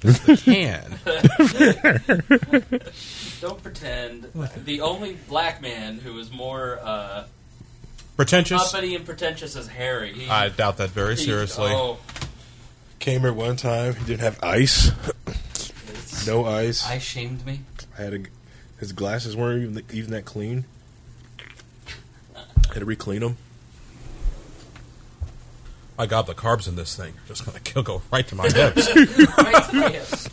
They can. Don't pretend. The only black man who is more Pretentious? uppity and pretentious as Harry. I doubt that very seriously. Oh, Came here one time. He didn't have ice. No ice. I shamed me. His glasses weren't even that clean. Had to re-clean them. My God, the carbs in this thing just going to go right to my hips. Right to my hips.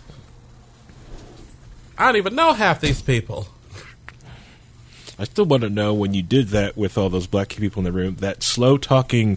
I don't even know half these people. I still want to know when you did that with all those black people in the room, that slow-talking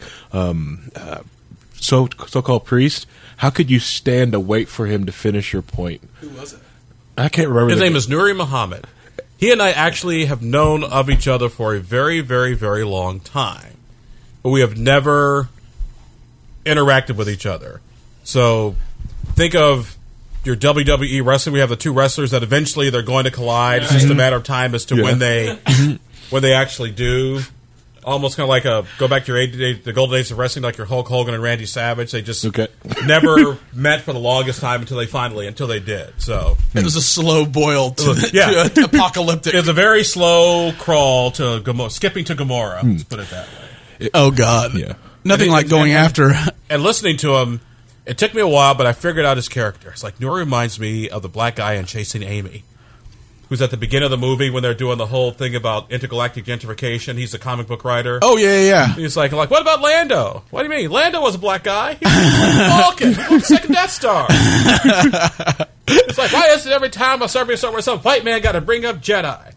so-called priest, how could you stand to wait for him to finish your point? Who was it? I can't remember. His name is Nuri Muhammad. He and I actually have known of each other for a very, very, very long time. But we have never interacted with each other. So think of your WWE wrestling. We have the two wrestlers that eventually they're going to collide. It's just a matter of time as to when they actually do. Almost kind of like go back to the golden days of wrestling, like your Hulk Hogan and Randy Savage. They just never met for the longest time until they did. So it was a slow boil to apocalyptic. It was a very slow crawl to skipping to Gamora. Let's put it that way. Oh God, nothing like going after. And listening to him, it took me a while, but I figured out his character. It's like Nuri reminds me of the black guy in Chasing Amy, who's at the beginning of the movie when they're doing the whole thing about intergalactic gentrification. He's a comic book writer. Oh, yeah. He's like, what about Lando? What do you mean? Lando was a black guy. He was Vulcan. He was the second Death Star. It's like, why is it every time I start somewhere, some white man got to bring up Jedi?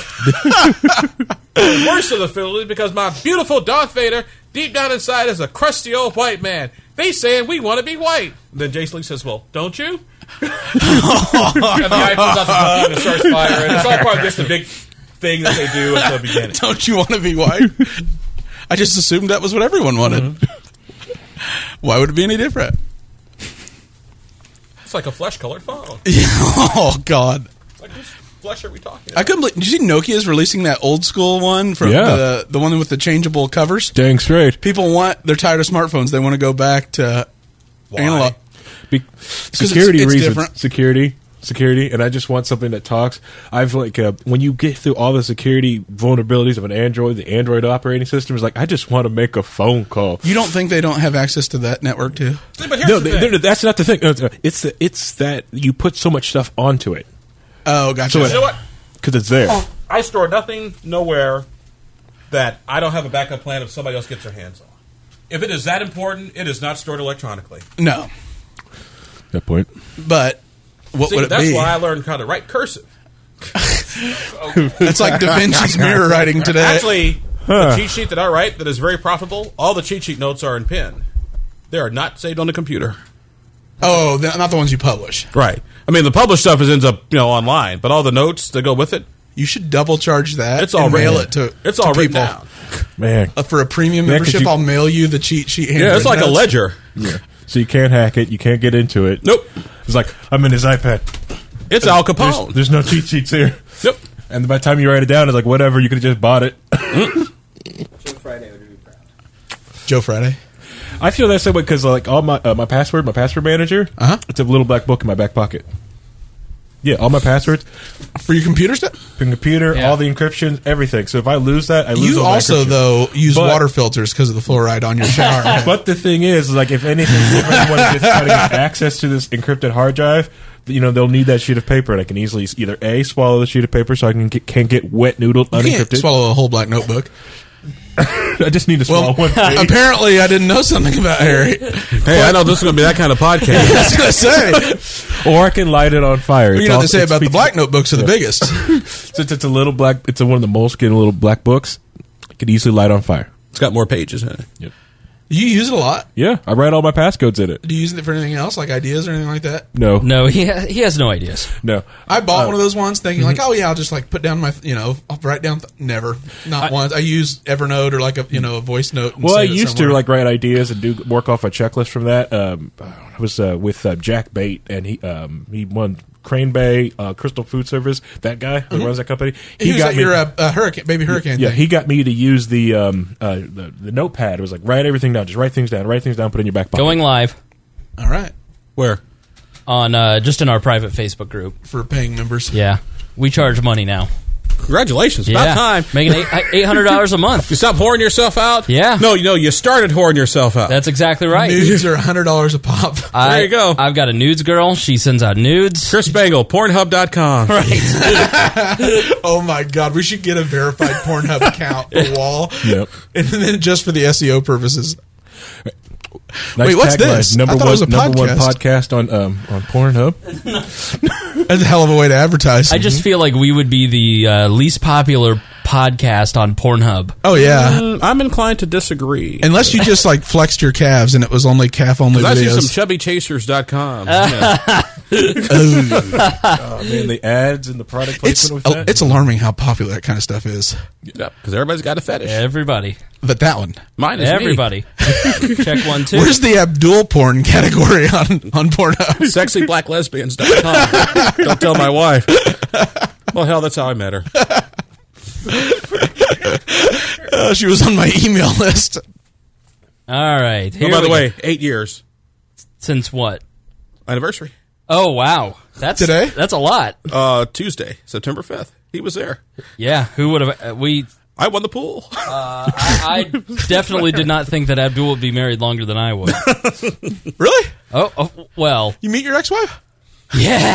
The worst of the film is because my beautiful Darth Vader, deep down inside, is a crusty old white man. They saying we want to be white. And then Jason Lee says, well, don't you? And the guy pulls out the gun and starts firing. It's all part of just a big thing that they do at the beginning. Don't you want to be white? I just assumed that was what everyone wanted. Mm-hmm. Why would it be any different? It's like a flesh-colored phone. Oh, God. Like, whose flesh are we talking about? I couldn't believe... Did you see Nokia's releasing that old school one? From the one with the changeable covers? Dang straight. They're tired of smartphones. They want to go back to analog. Security it's reasons. Different. Security, and I just want something that talks. I've when you get through all the security vulnerabilities of an Android, the Android operating system is like, I just want to make a phone call. You don't think they don't have access to that network too? But here's that's not the thing. It's that you put so much stuff onto it. Oh, gotcha. So you know what? Because it's there. I store nothing nowhere that I don't have a backup plan if somebody else gets their hands on. If it is that important, it is not stored electronically. No. That point. But what would it that's be? Why I learned how to write cursive. It's like Da Vinci's mirror writing today. Actually, the cheat sheet that I write that is very profitable, all the cheat sheet notes are in pen. They are not saved on the computer. Oh, not the ones you publish. Right. I mean, the published stuff ends up online, but all the notes that go with it. You should double charge that. It's all and mail written. it to It's all written people. down. Man, For a premium membership, I'll mail you the cheat sheet. Yeah, it's like notes. a ledger. Yeah. So you can't hack it. You can't get into it. Nope. It's like, I'm in his iPad. It's Al Capone. There's no cheat sheets here. Yep. And by the time you write it down, it's like, whatever, you could have just bought it. Joe Friday would be proud. Joe Friday. I feel that same way because like all my password manager, it's a little black book in my back pocket. Yeah, all my passwords For your computer stuff? the computer, all the encryption, everything. So if I lose that, I lose You all my also, encryption. though, use But- water filters because of the fluoride on your shower. But the thing is, like, if anything, if anyone gets trying to get access to this encrypted hard drive, they'll need that sheet of paper, and I can easily either A, swallow the sheet of paper so I can get wet noodled You can't unencrypted. swallow a whole black notebook. I just need to swallow one page. Apparently I didn't know something about Harry. Hey, I know this is going to be that kind of podcast. I was going to say. Or I can light it on fire. You know what they say about the black notebooks are the biggest. Since it's a little black, it's one of the Moleskine little black books. I could easily light on fire. It's got more pages in it. Yep. You use it a lot. Yeah, I write all my passcodes in it. Do you use it for anything else, like ideas or anything like that? No. No, he has no ideas. No. I bought one of those ones thinking like, oh yeah, I'll just like put down my, I'll write down. Never, not once. I use Evernote or like a voice note. And Well, I save it used to somewhere. like write ideas and work off a checklist from that. I was with Jack Bate, and he won Crane Bay, Crystal Food Service. That guy who runs that company. He was at your hurricane, baby hurricane. Yeah, thing. he got me to use the notepad. It was like write everything down, just write things down, put it in your back pocket. Going live. All right. Where? on just in our private Facebook group. for paying members. Yeah, we charge money now. Congratulations. Yeah, About time. making $800 a month. You stop whoring yourself out? Yeah. No, you started whoring yourself out. That's exactly right. Nudes are $100 a pop. There you go. I've got a nudes girl. She sends out nudes. Chris Spangle, Pornhub.com. Right. Oh my God, we should get a verified Pornhub account for Wall. Yep. And then just for the SEO purposes. Nice Wait, what's tagline. this? Number I thought it was a number one podcast. podcast on Pornhub. That's a hell of a way to advertise. I just feel like we would be the least popular podcast on Pornhub. Oh yeah. I'm inclined to disagree. Unless you just like flexed your calves and it was only calf only I see some videos. chubbychasers.com. Yeah. Oh man, the ads and the product placement with that. It's alarming how popular that kind of stuff is. Because everybody's got a fetish. Everybody. But that one. Mine is Everybody. Check 1, 2. Where's the Abdul porn category on Pornhub? me. SexyBlackLesbians.com. Don't tell my wife. Well, hell, that's how I met her. She was on my email list. All right. Oh, Here by the we way, go. 8 years. Since what? Anniversary. Oh, wow. That's Today? That's a lot. Tuesday, September 5th. He was there. Yeah. Who would have... I won the pool. I definitely did not think that Abdul would be married longer than I would. Really? Oh, well. You meet your ex-wife? Yeah.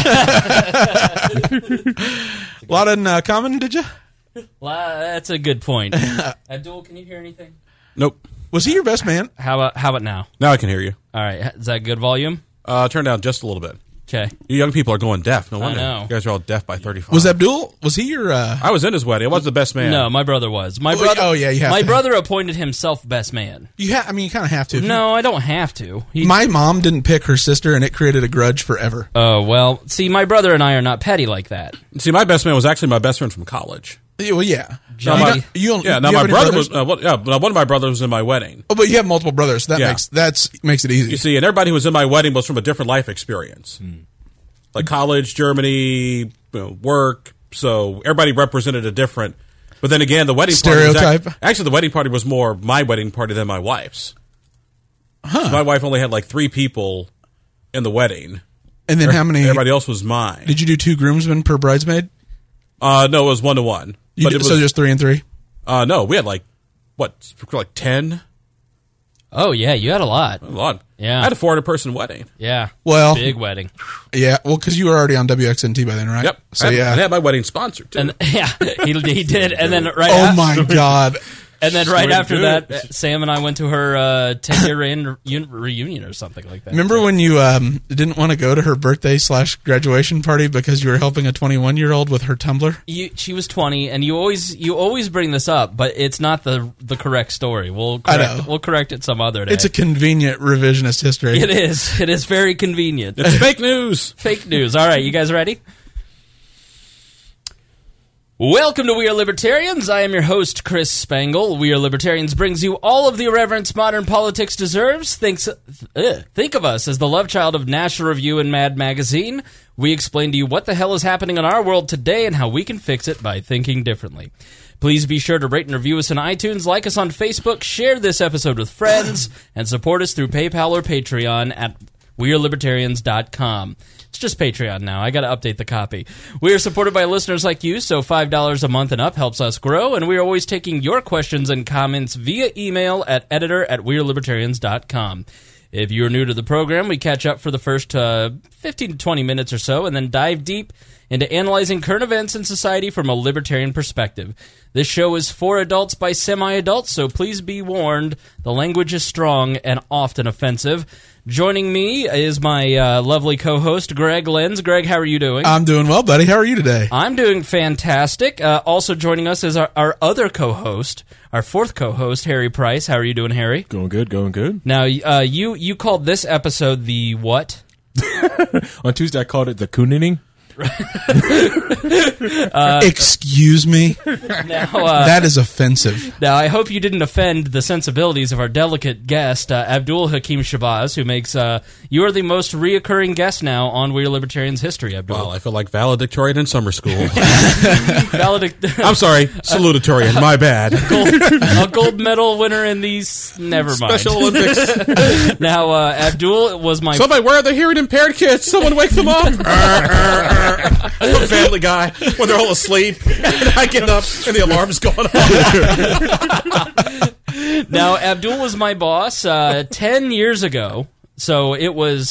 A lot in common, did you? Well, that's a good point. Abdul, can you hear anything? Nope. Was he your best man? How about now? Now I can hear you. All right. Is that good volume? Turn down just a little bit. Okay. You young people are going deaf. No wonder. know. You guys are all deaf by 35. Was Abdul? Was he your? I was in his wedding. I wasn't the best man. No, my brother was. My Oh, brother. oh, yeah, you have My to. brother appointed himself best man. You kind of have to. No, I don't have to. My mom didn't pick her sister, and it created a grudge forever. Oh, well, see, my brother and I are not petty like that. See, my best man was actually my best friend from college. Yeah, well, yeah. John- You my- don't- you don't- Yeah, do now you my have any brother brothers? was. One of my brothers was in my wedding. Oh, but you have multiple brothers. So that Yeah. makes it easy. You see, and everybody who was in my wedding was from a different life experience, like college, Germany, work. So everybody represented a different. But then again, the wedding Stereotype? party. Actually, the wedding party was more my wedding party than my wife's. So my wife only had like 3 people in the wedding. And then how many? Everybody else was mine. Did you do 2 groomsmen per bridesmaid? No, it was 1-to-1. You did, so just 3 and 3. No, we had like 10. Oh, yeah, you had a lot. A lot. Yeah. I had a 400-person wedding. Yeah. Well, Big wedding. yeah. Well, because you were already on WXNT by then, right? Yep. So I yeah. had my wedding sponsored too. And yeah, he did. And then right Oh my God. And then right Sweet after good. that, Sam and I went to her 10-year reunion or something like that. Remember when you didn't want to go to her birthday / graduation party because you were helping a 21-year-old with her Tumblr? She was 20, and you always bring this up, but it's not the correct story. We'll correct it some other day. It's a convenient revisionist history. It is. It is very convenient. It's fake news. Fake news. All right, you guys ready? Welcome to We Are Libertarians. I am your host, Chris Spangle. We Are Libertarians brings you all of the irreverence modern politics deserves. Think of us as the love child of National Review and Mad Magazine. We explain to you what the hell is happening in our world today and how we can fix it by thinking differently. Please be sure to rate and review us on iTunes, like us on Facebook, share this episode with friends, and support us through PayPal or Patreon at WeareLibertarians.com. It's just Patreon now. I got to update the copy. We are supported by listeners like you, so $5 a month and up helps us grow, and we are always taking your questions and comments via email at editor@WeareLibertarians.com. If you're new to the program, we catch up for the first 15 to 20 minutes or so and then dive deep into analyzing current events in society from a libertarian perspective. This show is for adults by semi-adults, so please be warned, the language is strong and often offensive. Joining me is my lovely co-host, Greg Lenz. Greg, how are you doing? I'm doing well, buddy. How are you today? I'm doing fantastic. Also joining us is our other co-host, our fourth co-host, Harry Price. How are you doing, Harry? Going good, going good. Now, you called this episode the what? On Tuesday, I called it the Kooning. Excuse me? Now, That is offensive. now, I hope you didn't offend the sensibilities of our delicate guest, Abdul Hakim Shabazz, who makes you are the most reoccurring guest now on We Are Libertarians history, Abdul. Well, I feel like valedictorian in summer school. I'm I'm sorry, salutatorian. My bad. a gold medal winner in these. Never mind. Special Olympics. Now, Abdul was my. Somebody, where are the hearing impaired kids? Someone wake them up. From Family Guy when they're all asleep, and I get up and the alarm's going off. Now, Abdul was my boss 10 years ago. So it was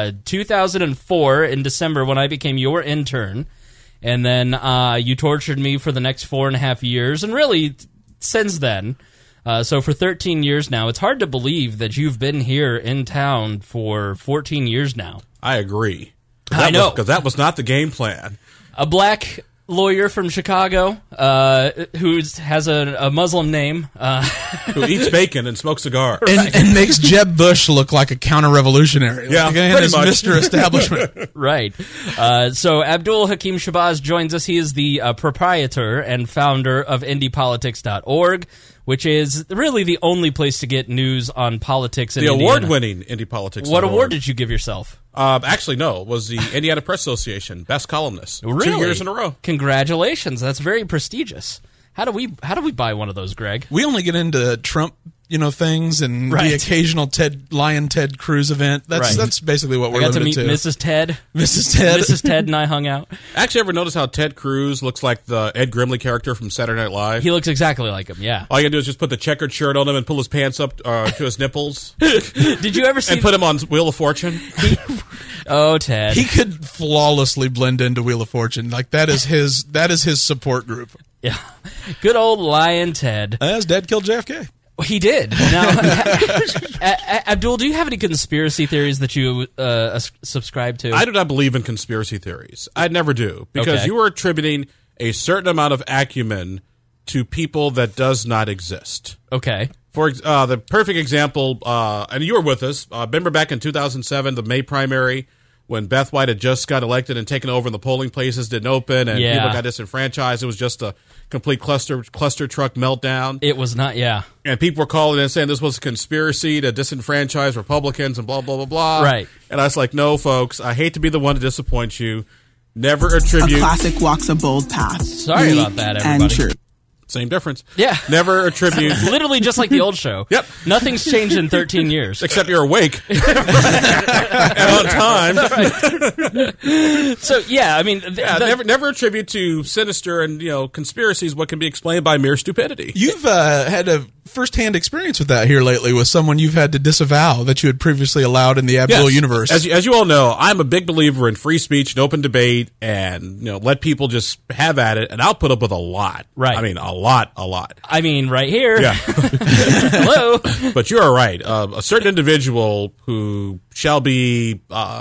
2004 in December when I became your intern. And then you tortured me for the next 4.5 years. And really, since then, so for 13 years now, it's hard to believe that you've been here in town for 14 years now. I agree. I know. Because that was not the game plan. A black lawyer from Chicago who has a Muslim name. Who eats bacon and smokes cigars. And makes Jeb Bush look like a counter-revolutionary. Yeah, Like, again, pretty is much. Mr. Establishment. Right. So Abdul Hakim Shabazz joins us. He is the proprietor and founder of IndiePolitics.org, which is really the only place to get news on politics in The Indiana. award-winning Indie Politics. What award did you give yourself? Actually, no. It was the Indiana Press Association Best Columnist. Really? 2 years in a row. Congratulations. That's very prestigious. How do we buy one of those, Greg? We only get into Trump, things and Right. the occasional Ted Cruz event. Right. That's basically what I we're got to limited meet to. Mrs. Ted. Mrs. Ted. Mrs. Ted and I hung out. Actually, ever notice how Ted Cruz looks like the Ed Grimley character from Saturday Night Live? He looks exactly like him, yeah. All you gotta do is just put the checkered shirt on him and pull his pants up to his nipples Did you ever see... and put him on Wheel of Fortune. Oh, Ted. He could flawlessly blend into Wheel of Fortune. Like that is his support group. Yeah. Good old Lion Ted. As Dad killed JFK. He did. Now, Abdul, do you have any conspiracy theories that you subscribe to? I do not believe in conspiracy theories. I never do. Because Okay. you are attributing a certain amount of acumen to people that does not exist. Okay. For the perfect example, and you were with us, remember back in 2007, the May primary, when Beth White had just got elected and taken over and the polling places didn't open and Yeah. people got disenfranchised. It was just a complete cluster truck meltdown. It was not, yeah. And people were calling in saying this was a conspiracy to disenfranchise Republicans and blah, blah, blah, blah. Right. And I was like, no, folks, I hate to be the one to disappoint you. Never A attribute... classic walks a bold path. Sorry Unique about that, and everybody. true. Same difference. Yeah. Never attribute... Literally just like the old show. Yep. Nothing's changed in 13 years. Except you're awake. and on time. So, yeah, I mean... Yeah, never attribute to sinister and conspiracies what can be explained by mere stupidity. You've had a firsthand experience with that here lately with someone you've had to disavow that you had previously allowed in the Abdul Yes. universe. As you all know, I'm a big believer in free speech and open debate, and let people just have at it. And I'll put up with a lot. Right. I mean, a lot. I mean, right here. Yeah. Hello. But you are right. A certain individual who shall be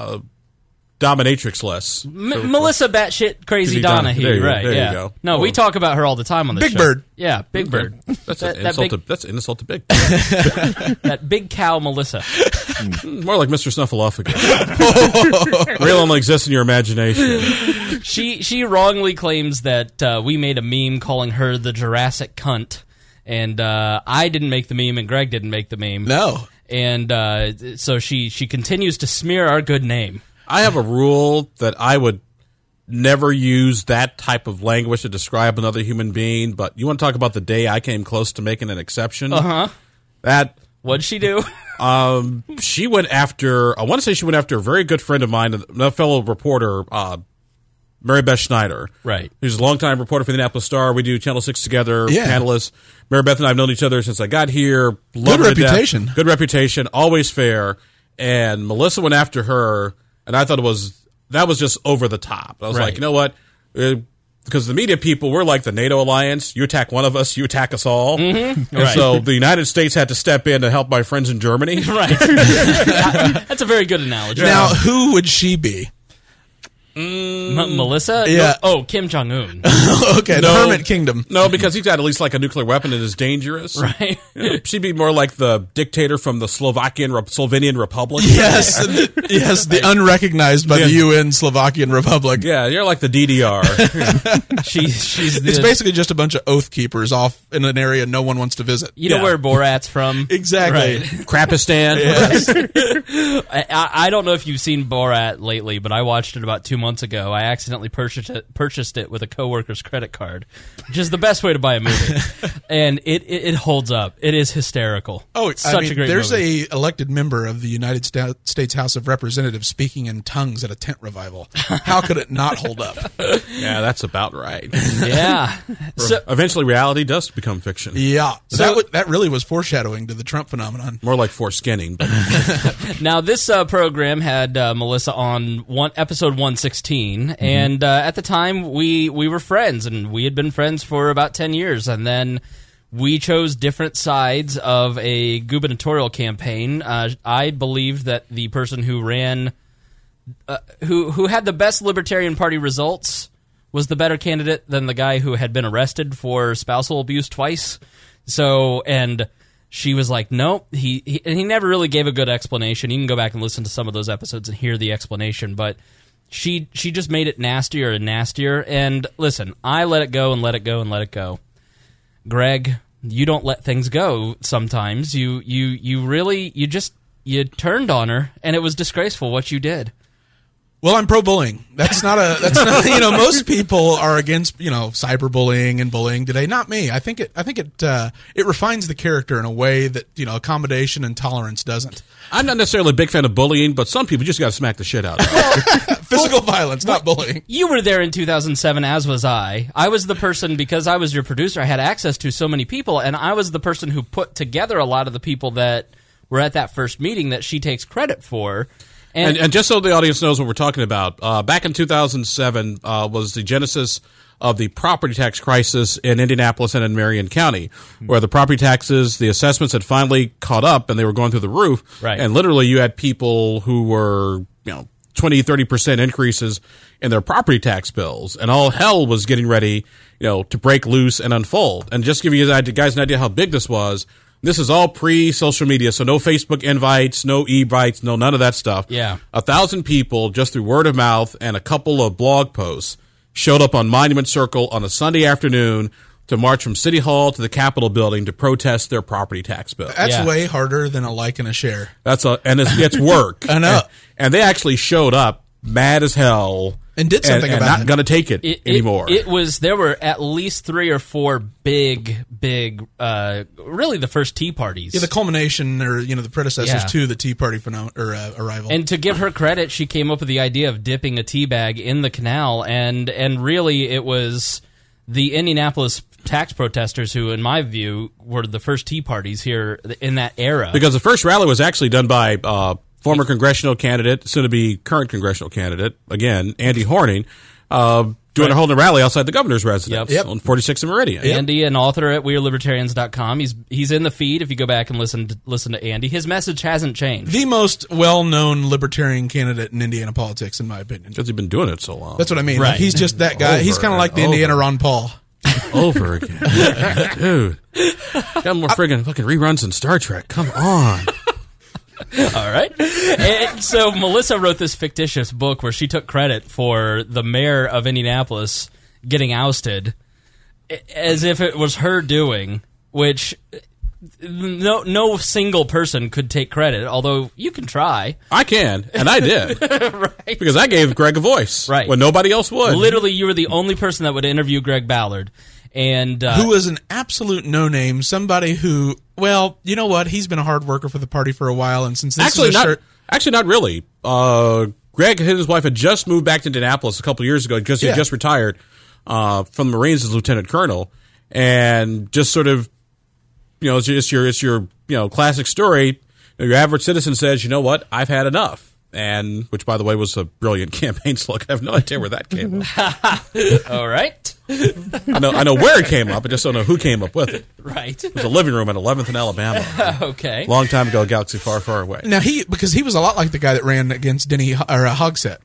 dominatrixless. Melissa batshit crazy Could be Donna. Donahue, There you go. right? There you yeah. go. No, we talk about her all the time on the Big show. Bird. Yeah, Big Bird. That's That- an that insult. big- That's an insult to Big. That big cow Melissa. More like Mr. Snuffleupagus. Real only exists in your imagination. She wrongly claims that we made a meme calling her the Jurassic cunt, and I didn't make the meme, and Greg didn't make the meme. No. And so she continues to smear our good name. I have a rule that I would never use that type of language to describe another human being, but you want to talk about the day I came close to making an exception? Uh-huh. That What'd she do? she went after, I want to say she went after a very good friend of mine, a fellow reporter, Mary Beth Schneider. Right. Who's a longtime reporter for the Indianapolis Star. We do Channel 6 together, Yeah. panelists. Mary Beth and I have known each other since I got here. Good Love her to death. reputation. Good reputation, always fair. And Melissa went after her, and I thought that was just over the top. I was Right. like, you know what? Because the media people, we're like the NATO alliance. You attack one of us, you attack us all. Mm-hmm. And Right. so the United States had to step in to help my friends in Germany. Right. That's a very good analogy. Now, who would she be? Melissa? Yeah. No, oh, Kim Jong Un. Okay, the No. Hermit Kingdom. No, because he's got at least like a nuclear weapon and is dangerous. Right. She'd be more like the dictator from the Slovenian Republic. Yes, yes, the unrecognized by the UN Slovakian Republic. Yeah, you're like the DDR. She's the, It's basically just a bunch of oath keepers off in an area no one wants to visit. you know where Borat's from? Exactly. Right. Krapistan. I don't know if you've seen Borat lately, but I watched it about 2 months ago. I accidentally purchased it with a coworker's credit card, which is the best way to buy a movie. And it holds up. It is hysterical. Oh, such a great there's movie. a elected member of the United States House of Representatives speaking in tongues at a tent revival. How could it not hold up? Yeah, that's about right. Yeah. So, Eventually, reality does become fiction. Yeah, So- that really was foreshadowing to the Trump phenomenon. More like foreskinning. But now, this program had Melissa on episode 116, and at the time, we were friends, and we had been friends for about 10 years, and then we chose different sides of a gubernatorial campaign. I believed that the person who ran, who had the best Libertarian Party results was the better candidate than the guy who had been arrested for spousal abuse twice. So, and she was like, nope, he never really gave a good explanation. You can go back and listen to some of those episodes and hear the explanation, but she just made it nastier and nastier. And listen, I let it go and let it go and let it go. Greg, you don't let things go sometimes. You turned on her, and it was disgraceful what you did. Well, I'm pro-bullying. That's not most people are against, cyberbullying and bullying today. Not me. I think it refines the character in a way that, accommodation and tolerance doesn't. I'm not necessarily a big fan of bullying, but some people just got to smack the shit out of them. Physical violence, not bullying. You were there in 2007, as was I. I was the person, because I was your producer, I had access to so many people, and I was the person who put together a lot of the people that were at that first meeting that she takes credit for. And just so the audience knows what we're talking about, back in 2007 was the genesis of the property tax crisis in Indianapolis and in Marion County, where the property taxes, the assessments had finally caught up and they were going through the roof. Right. And literally you had people who were, 20, 30% increases in their property tax bills, and all hell was getting ready, to break loose and unfold. And just to give you guys an idea how big this was, this is all pre-social media, so no Facebook invites, no e-bites, no none of that stuff. Yeah. 1,000 people, just through word of mouth and a couple of blog posts, showed up on Monument Circle on a Sunday afternoon to march from City Hall to the Capitol building to protest their property tax bill. That's Yeah. way harder than a like and a share. And it's work. I know. And they actually showed up mad as hell And did something and about not it. going to take it anymore. There were at least 3 or 4 big, really the first Tea Parties. Yeah, the culmination, or the predecessors Yeah. to the Tea Party arrival. And to give her credit, she came up with the idea of dipping a tea bag in the canal, and really it was the Indianapolis tax protesters who, in my view, were the first Tea Parties here in that era. Because the first rally was actually done by former congressional candidate, soon-to-be current congressional candidate, again, Andy Horning, doing a holding a rally outside the governor's residence Yep. on 46th and Meridian. Andy, an author at WeAreLibertarians.com. He's in the feed if you go back and listen to Andy. His message hasn't changed. the most well-known libertarian candidate in Indiana politics, in my opinion. Because he's been doing it so long. That's what I mean. Right. Like, he's just that guy. He's Over kind of like the and Indiana over. Ron Paul. Over again. Dude. Got more friggin' fucking reruns than Star Trek. Come on. All right. And so Melissa wrote this fictitious book where she took credit for the mayor of Indianapolis getting ousted as if it was her doing, which no single person could take credit, although you can try. I can, and I did. Right. Because I gave Greg a voice. Right. When nobody else would. Literally, you were the only person that would interview Greg Ballard. And Who was an absolute no-name, somebody who, well, you know what? He's been a hard worker for the party for a while, and since this Actually, is a shirt... not really. Greg and his wife had just moved back to Indianapolis a couple of years ago because he had Yeah. just retired from the Marines as lieutenant colonel, and just sort of, it's your classic story. Your average citizen says, you know what, I've had enough. And which, by the way, was a brilliant campaign slogan. I have no idea where that came up. all right. I know where it came up. I just don't know who came up with it. Right. It was a living room at 11th and Alabama. Okay. Long time ago, a galaxy far, far away. Now, because he was a lot like the guy that ran against Denny or Hogsett.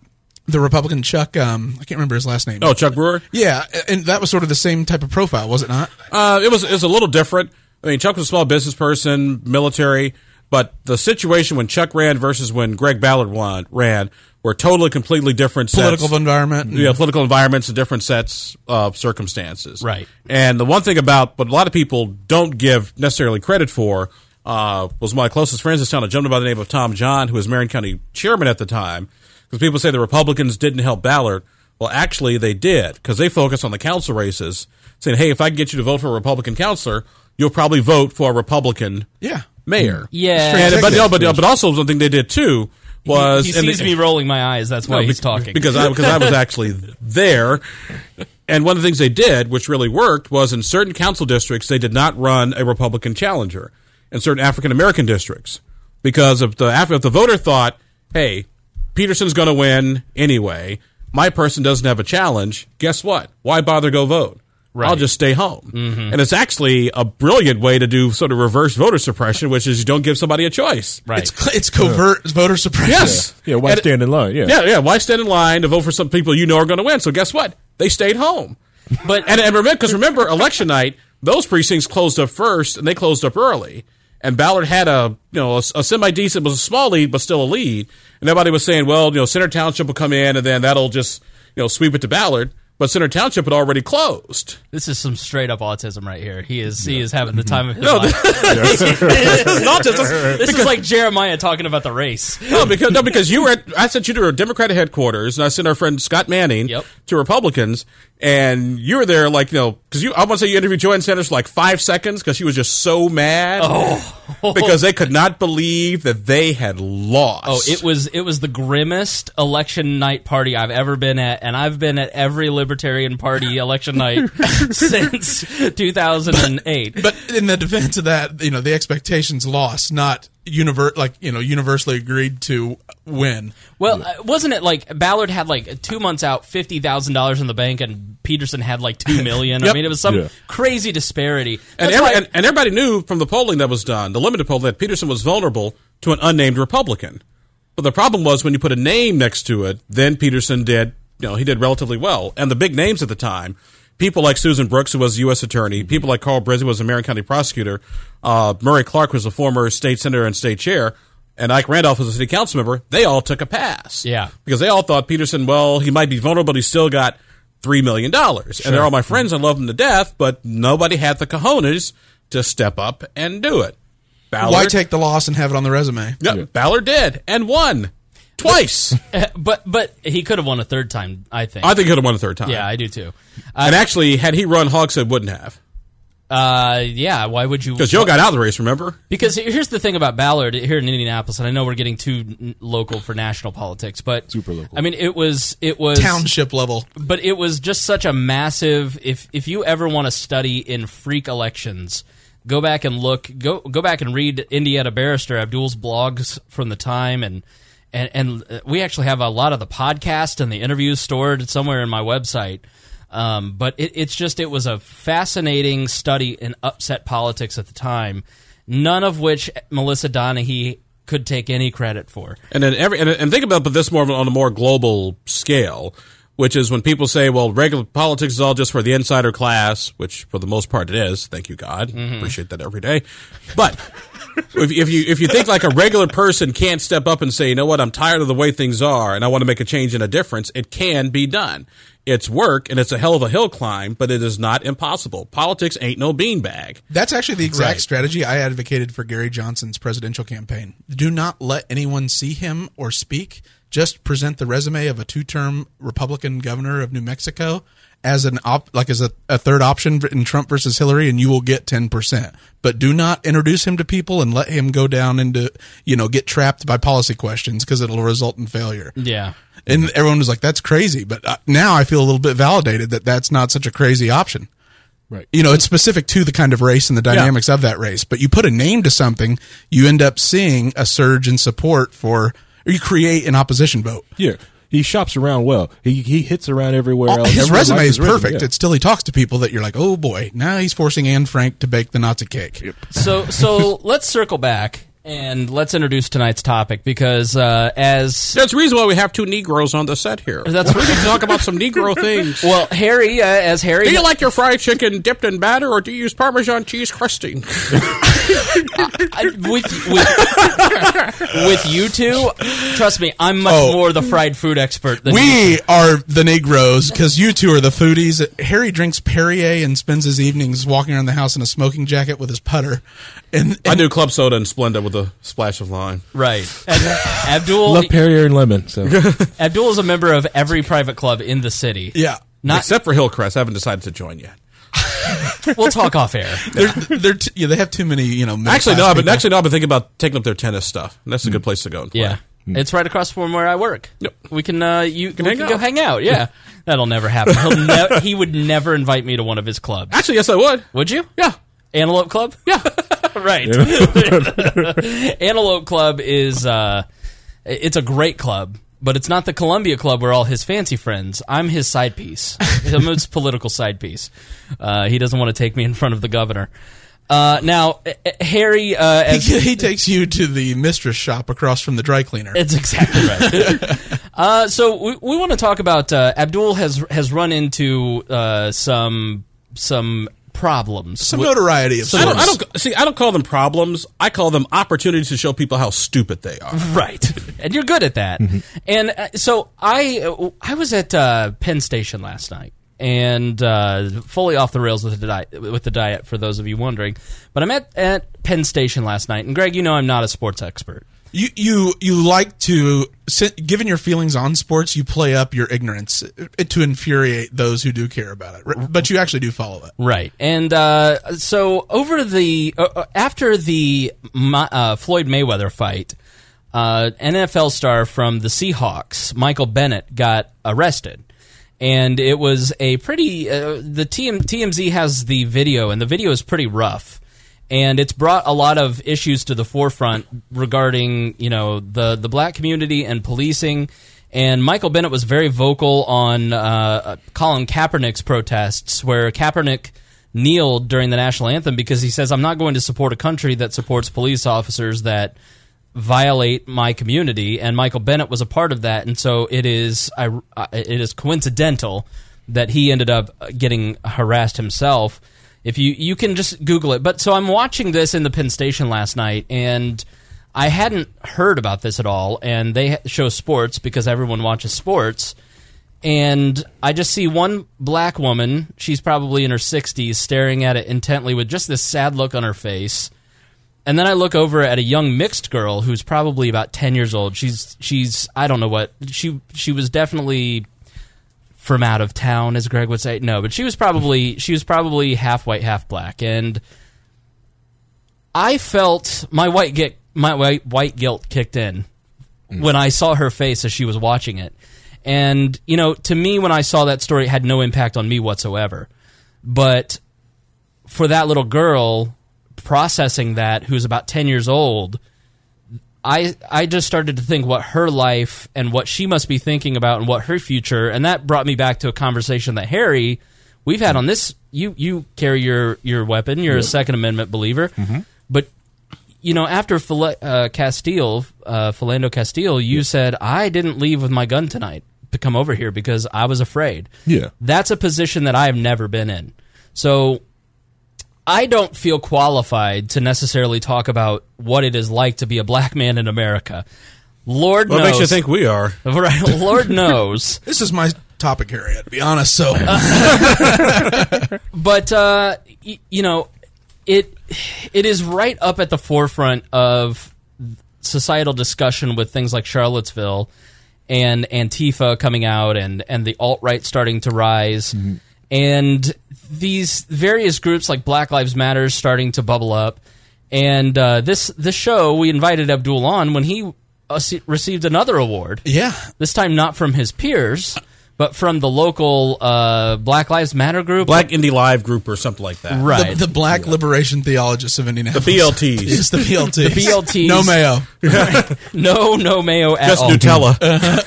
The Republican Chuck, I can't remember his last name. Oh, Chuck Brewer? Yeah, and that was sort of the same type of profile, was it not? It was a little different. I mean, Chuck was a small business person, military, but the situation when Chuck ran versus when Greg Ballard ran were totally, completely different Political sets. environment. Yeah, political environments and different sets of circumstances. Right. And the one thing about what a lot of people don't give necessarily credit for was one of my closest friends in town, a gentleman by the name of Tom John, who was Marion County chairman at the time. Because people say the Republicans didn't help Ballard. Well, actually, they did, because they focused on the council races, saying, hey, if I can get you to vote for a Republican councilor, you'll probably vote for a Republican mayor. Yeah. And, but also something they did, too, was... He sees me rolling my eyes. That's why he's talking. Because I was actually there. And one of the things they did, which really worked, was in certain council districts, they did not run a Republican challenger. In certain African-American districts. Because if the voter thought, hey, Peterson's going to win anyway, my person doesn't have a challenge, guess what? Why bother go vote? Right. I'll just stay home. Mm-hmm. And it's actually a brilliant way to do sort of reverse voter suppression, which is you don't give somebody a choice. Right. It's covert voter suppression. Yes. Yeah, why stand in line? Yeah, why stand in line to vote for some people you know are going to win? So guess what? They stayed home. But and remember, election night, those precincts closed up first, and they closed up early. And Ballard had a semi-decent, was a small lead, but still a lead. And everybody was saying, well, Center Township will come in, and then that'll just, sweep it to Ballard. But Center Township had already closed. This is some straight up autism right here. He is having the time of his life. This is not autism. This is like Jeremiah talking about the race. No, because I sent you to a Democratic headquarters, and I sent our friend Scott Manning to Republicans, and you were there like, because I want to say you interviewed Joanne Sanders for like 5 seconds because she was just so mad because they could not believe that they had lost. Oh, it was the grimmest election night party I've ever been at, and I've been at every Libertarian Party election night since 2008. But in the defense of that, the expectations lost, not universally agreed to win. Well, wasn't it like Ballard had like 2 months out $50,000 in the bank, and Peterson had like $2 million? I mean, it was some crazy disparity. And everybody knew from the polling that was done, the limited poll, that Peterson was vulnerable to an unnamed Republican. But the problem was when you put a name next to it, then Peterson did, he did relatively well. And the big names at the time, people like Susan Brooks, who was a U.S. attorney, people like Carl Brizzi, who was a Marion County prosecutor, Murray Clark was a former state senator and state chair, and Ike Randolph was a city council member, they all took a pass. Yeah. Because they all thought Peterson, well, he might be vulnerable, but he's still got $3 million. Sure. And they're all my friends, I love them to death, but nobody had the cojones to step up and do it. Ballard, why take the loss and have it on the resume? Yeah, Ballard did, and won. Twice. But he could have won a third time, I think. I think he could have won a third time. Yeah, I do too. And actually, had he run, Hogshead wouldn't have. Yeah, why would you? Because Joe got out of the race, remember? Because here's the thing about Ballard here in Indianapolis, and I know we're getting too local for national politics, but super local. I mean, it was township level, but it was just such a massive. If you ever want to study in freak elections, go back and look. Go back and read Indiana Barrister Abdul's blogs from the time, and we actually have a lot of the podcast and the interviews stored somewhere in my website. But it was a fascinating study in upset politics at the time, none of which Melissa Donaghy could take any credit for. And then and think about this more on a more global scale, which is when people say, well, regular politics is all just for the insider class, which for the most part it is. Thank you, God. Appreciate that every day. But if you think like a regular person can't step up and say, you know what, I'm tired of the way things are and I want to make a change and a difference, it can be done. It's work, and it's a hell of a hill climb, but it is not impossible. Politics ain't no beanbag. That's actually the exact strategy I advocated for Gary Johnson's presidential campaign. Do not let anyone see him or speak. Just present the resume of a 2-term Republican governor of New Mexico as a third option in Trump versus Hillary, and you will get 10%. But do not introduce him to people and let him go down into, get trapped by policy questions because it'll result in failure. Yeah. And everyone was like, that's crazy. But now I feel a little bit validated that that's not such a crazy option. Right. It's specific to the kind of race and the dynamics of that race. But you put a name to something, you end up seeing a surge in support or you create an opposition vote. Yeah. He shops around well. He hits around everywhere else. His resume is perfect. Yeah. It's still he talks to people that you're like, oh boy, now he's forcing Anne Frank to bake the Nazi cake. Yep. So let's circle back And let's introduce tonight's topic because as That's the reason why we have two Negroes on the set here. That's we need to talk about some Negro things. well, Harry, as Harry, Do you like your fried chicken dipped in batter, or do you use Parmesan cheese crusting? with you two, trust me, I'm much more the fried food expert than you. We are the Negroes because you two are the foodies. Harry drinks Perrier and spends his evenings walking around the house in a smoking jacket with his putter. And I do club soda and Splenda with a splash of lime. Right. And Abdul Love Perrier and lemon. So Abdul is a member of every private club in the city. yeah, Except for Hillcrest. I haven't decided to join yet. We'll talk off air. they have too many. Actually, no. I've been thinking about taking up their tennis stuff. And that's a good place to go and play. Yeah. It's right across from where I work. Yep. We can we can hang go out. hang out. Yeah. That'll never happen. He would never invite me to one of his clubs. Actually, yes, I would. Would you? Yeah. Antelope Club? Yeah. Right. Antelope Club is it's a great club, but it's not the Columbia Club where all his fancy friends. I'm his side piece. I'm his political side piece. He doesn't want to take me in front of the governor. Now, Harry, he takes you to the mistress shop across from the dry cleaner. it's exactly right. So we want to talk about Abdul has run into some problems. Some notoriety of I sorts. don't call them problems. I call them opportunities to show people how stupid they are. Right, and you're good at that. And so I was at Penn Station last night, and fully off the rails with the diet. For those of you wondering, but I'm at Penn Station last night, and Greg, you know I'm not a sports expert. You like to, given your feelings on sports, you play up your ignorance to infuriate those who do care about it. But you actually do follow it, right? And so over the after the Floyd Mayweather fight, NFL star from the Seahawks, Michael Bennett, got arrested. And it was a pretty. TMZ has the video, and the video is pretty rough. And it's brought a lot of issues to the forefront regarding, the black community and policing. And Michael Bennett was very vocal on Colin Kaepernick's protests, where Kaepernick kneeled during the national anthem because he says, "I'm not going to support a country that supports police officers that violate my community." And Michael Bennett was a part of that, and so it is coincidental that he ended up getting harassed himself. If you can just Google it. But so I'm watching this in the Penn Station last night, and I hadn't heard about this at all. And they show sports because everyone watches sports. And I just see one black woman, she's probably in her 60s, staring at it intently with just this sad look on her face. And then I look over at a young mixed girl who's probably about 10 years old. She's I don't know what. She was definitely from out of town, as Greg would say. No, but she was probably half white, half black. And I felt my white guilt kicked in when I saw her face as she was watching it. And, to me, when I saw that story, it had no impact on me whatsoever. But for that little girl processing that, who's about 10 years old, I just started to think what her life and what she must be thinking about and what her future, and that brought me back to a conversation that Harry, we've had on this. You carry your weapon. You're a Second Amendment believer. Mm-hmm. But, after Philando Castile, you said, "I didn't leave with my gun tonight to come over here because I was afraid." Yeah. That's a position that I have never been in. So I don't feel qualified to necessarily talk about what it is like to be a black man in America. Lord knows. What makes you think we are? Right, Lord knows. This is my topic area, to be honest. So, but it is right up at the forefront of societal discussion with things like Charlottesville and Antifa coming out and the alt-right starting to rise. Mm-hmm. And these various groups like Black Lives Matter starting to bubble up. And this show, we invited Abdul on when he received another award. Yeah. This time not from his peers, but from the local Black Lives Matter group. Black Indie Live group or something like that. Right. The Black Liberation Theologists of Indianapolis. The BLTs. It's the BLTs. The BLTs. No mayo. No mayo at Just all. Nutella.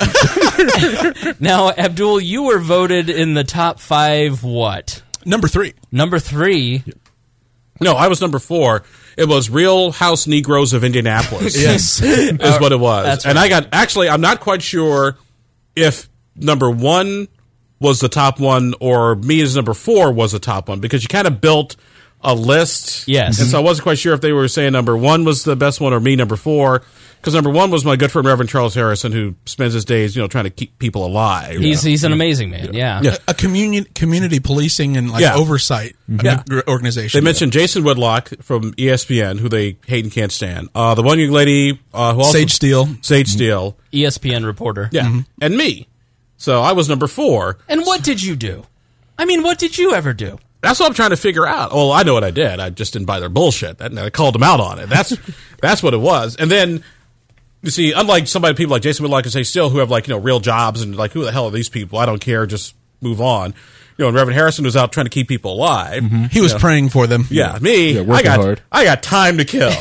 Now, Abdul, you were voted in the top 5 what? Number 3. Number 3. No, I was number 4. It was Real House Negroes of Indianapolis. Yes. is what it was. That's And right. I'm not quite sure if number 1 was the top one or me as number 4 was the top one, because you kind of built a list. Yes. And so I wasn't quite sure if they were saying number 1 was the best one or me number 4. Because number 1 was my good friend Reverend Charles Harrison, who spends his days, trying to keep people alive. He's an amazing man. Yeah. A community policing and Yeah. oversight organization. They mentioned Jason Woodlock from ESPN, who they hate and can't stand. The one young lady who also Sage Steele. Sage Steele. ESPN reporter. Yeah. And me. So I was number 4. And what did you do? I mean, what did you ever do? That's what I'm trying to figure out. Well, I know what I did. I just didn't buy their bullshit. And I called them out on it. That's what it was. And then, you see, unlike people like Jason Woodlock and Sage Steele, who have real jobs and who the hell are these people? I don't care. Just move on. And Reverend Harrison was out trying to keep people alive. He was praying for them. Yeah, me. working hard. I got time to kill.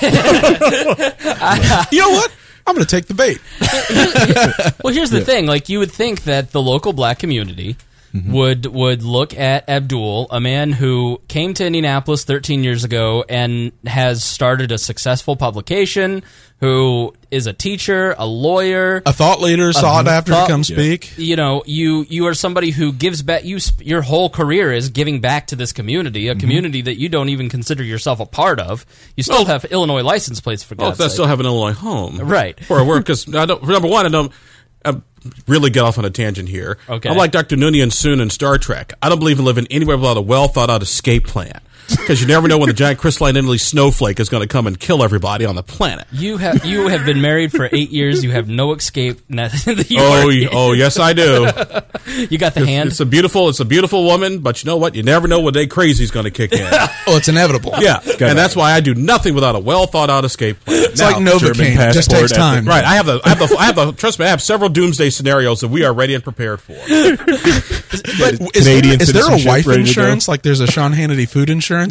You know what? I'm going to take the bait. Well, here's the thing. You would think that the local black community would look at Abdul, a man who came to Indianapolis 13 years ago and has started a successful publication, who is a teacher, a lawyer, A thought leader sought after to come speak. You are somebody who gives back. Your whole career is giving back to this community, a community that you don't even consider yourself a part of. You still have Illinois license plates, for God's I sake. still have an Illinois home. Right. For work, because number 1, I don't really get off on a tangent here. Okay. I'm like Dr. Noonien Soon in Star Trek. I don't believe in living anywhere without a well-thought-out escape plan. Because you never know when the giant crystalline Italy snowflake is going to come and kill everybody on the planet. You have been married for 8 years. You have no escape. Oh, yes, I do. You got the hand. It's a beautiful woman, but you know what? You never know when day crazy's going to kick in. Oh, it's inevitable. Yeah, and that's why I do nothing without a well-thought-out escape plan. It's like Novocaine. It just takes time. Right, I have trust me, I have several doomsday scenarios that we are ready and prepared for. But Canadian is there a citizenship wife ready to go? insurance? Like there's a Sean Hannity food insurance?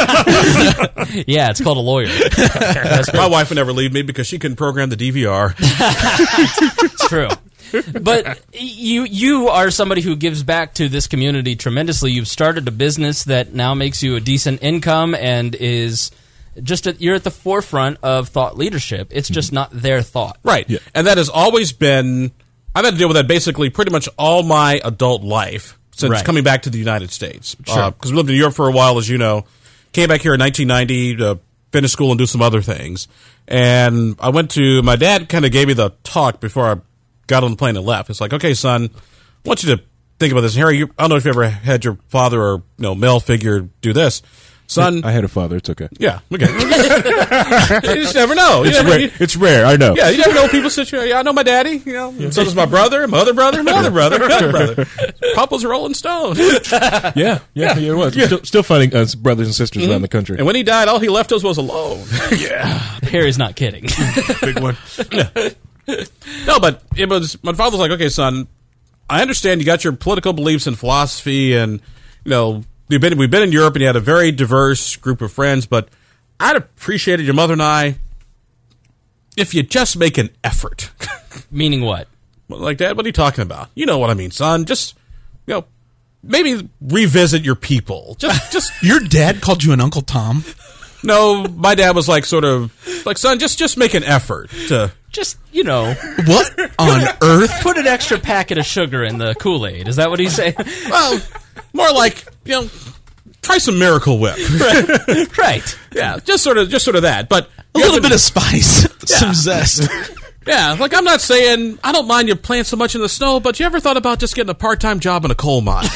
Yeah, it's called a lawyer. My wife would never leave me because she couldn't program the DVR. It's true. But you are somebody who gives back to this community tremendously. You've started a business that now makes you a decent income and is you're at the forefront of thought leadership. It's just not their thought. Right, and that has always been. I've had to deal with that basically pretty much all my adult life since coming back to the United States. Sure. Because we lived in Europe for a while, as you know. Came back here in 1990 to finish school and do some other things. And my dad kind of gave me the talk before I got on the plane and left. It's like, okay, son, I want you to think about this. Harry, I don't know if you ever had your father or male figure do this. Son, I had a father. It's okay. yeah, okay. You just never know. It's rare. I know. Yeah, you never know people's situation. Yeah, I know my daddy. So does my brother, my other brother, my other brother, my other brother. Papa's a Rolling Stone. Yeah, it was. Still finding brothers and sisters around the country. And when he died, all he left us was alone. Harry's not kidding. Big one. No, but it was. My father was like, "Okay, son, I understand you got your political beliefs and philosophy, and we've been in Europe, and you had a very diverse group of friends, but I'd appreciate it, your mother and I, if you just make an effort." Meaning what? Like, Dad, what are you talking about? You know what I mean, son. Just, maybe revisit your people. Just. Your dad called you an Uncle Tom? No, my dad was like, sort of, like, son, just make an effort to. Just, What on earth? put an extra packet of sugar in the Kool-Aid. Is that what he's saying? Well, more like, try some Miracle Whip. Right. Yeah, just sort of that. But A little bit of spice, some zest. yeah, like I'm not saying I don't mind you playing so much in the snow, but you ever thought about just getting a part-time job in a coal mine?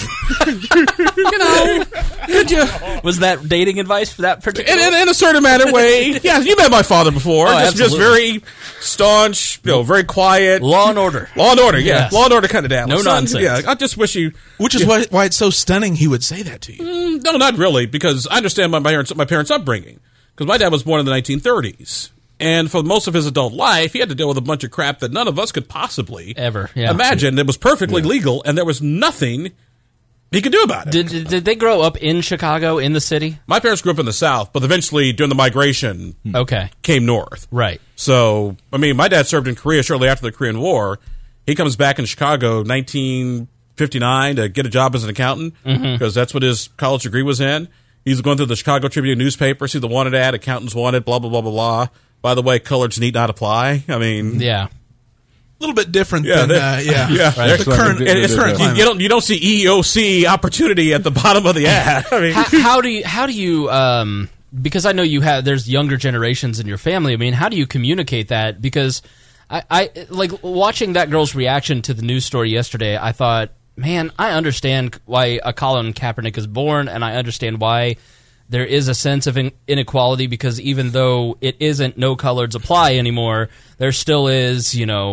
Could you? Was that dating advice for that particular? In a certain manner way. Yeah, you met my father before. Oh, just very staunch, very quiet. Law and order. Law and order, yeah. Yes. Law and order kind of dad. No nonsense. Yeah, I just wish you. Which is why it's so stunning he would say that to you. No, not really, because I understand my parents' upbringing. Because my dad was born in the 1930s. And for most of his adult life, he had to deal with a bunch of crap that none of us could possibly Ever, imagine. It was perfectly legal, and there was nothing he could do about it. Did they grow up in Chicago, in the city? My parents grew up in the South, but eventually, during the migration, Okay. came north. Right. So, my dad served in Korea shortly after the Korean War. He comes back in Chicago 1959 to get a job as an accountant, because that's what his college degree was in. He's going through the Chicago Tribune newspaper, see the wanted ad, accountants wanted, blah, blah, blah, blah, blah. By the way, colors need not apply. I mean... Yeah. A little bit different than Right. the current climate. You don't see EEOC opportunity at the bottom of the ad. I mean, How do you because I know there's younger generations in your family. I mean, how do you communicate that? Because I like watching that girl's reaction to the news story yesterday. I thought, man, I understand why a Colin Kaepernick is born, and I understand why there is a sense of inequality, because even though it isn't no colors apply anymore, there still is,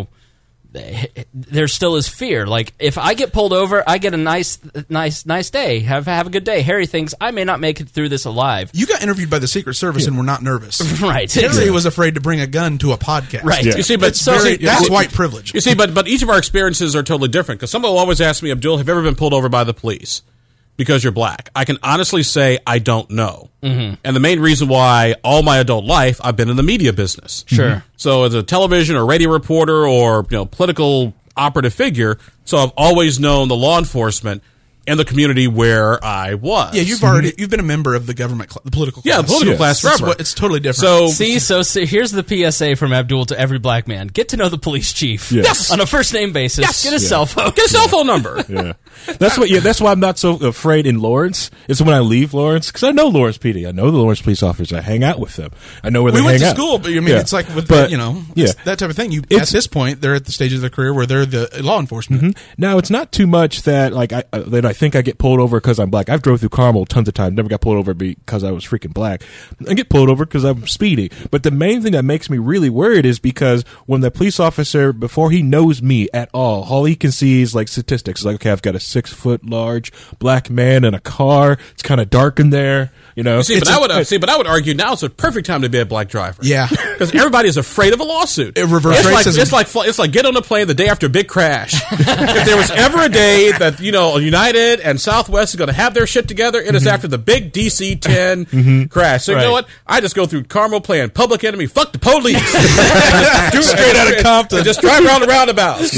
there still is fear. Like, if I get pulled over, I get a nice day. Have a good day. Harry thinks I may not make it through this alive. You got interviewed by the Secret Service and were not nervous. Right. Harry was afraid to bring a gun to a podcast. Right. Yeah. you see, but That's white privilege. You see, but each of our experiences are totally different. Because someone will always ask me, Abdul, have you ever been pulled over by the police because you're black? I can honestly say I don't know. Mm-hmm. And the main reason why all my adult life I've been in the media business. Sure. Mm-hmm. So as a television or radio reporter or political operative figure, so I've always known the law enforcement and the community where I was. Yeah, you've been a member of the government, the political class. Yeah, the political class forever. It's totally different. So here's the PSA from Abdul to every black man. Get to know the police chief. Yes. On a first name basis. Yes. Get his cell phone. get a cell phone number. Yeah, that's why I'm not so afraid in Lawrence. It's when I leave Lawrence, because I know Lawrence PD. I know the Lawrence police officers. I hang out with them. I know where they we hang went to out. school, but I mean, Yeah. it's like with But, it's that type of thing. At this point, they're at the stage of their career where they're the law enforcement. Mm-hmm. Now, it's not too much that I think I get pulled over because I'm black. I've drove through Carmel tons of times. Never got pulled over because I was freaking black. I get pulled over because I'm speeding. But the main thing that makes me really worried is because when the police officer, before he knows me at all he can see is like statistics. It's like, okay, I've got a 6-foot large black man in a car. It's kind of dark in there. But I would argue now is the perfect time to be a black driver. Yeah. Because everybody is afraid of a lawsuit. Reverse racism. It's like get on a plane the day after a big crash. If there was ever a day that United and Southwest is going to have their shit together, it is after the big DC-10 crash. So you know what? I just go through Carmel playing Public Enemy, fuck the police. Straight out of Compton. Just drive around the roundabouts.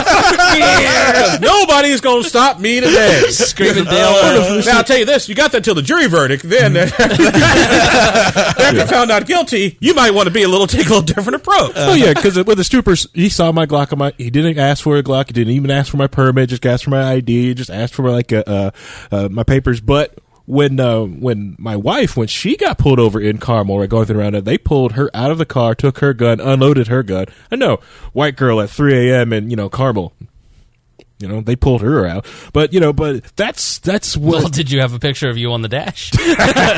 Nobody's going to stop me today. Screaming Dale. Now I'll tell you this: you got that till the jury verdict. Then after you're found not guilty, you might want to take a little different approach. Because with the troopers, he saw my Glock he didn't ask for a Glock. He didn't even ask for my permit. Just asked for my ID. Just asked for my papers. But when my wife, when she got pulled over in Carmel, going through around it, they pulled her out of the car, took her gun, unloaded her gun. I know, white girl at 3 a.m. in Carmel. They pulled her out, but that's what. Well, did you have a picture of you on the dash? But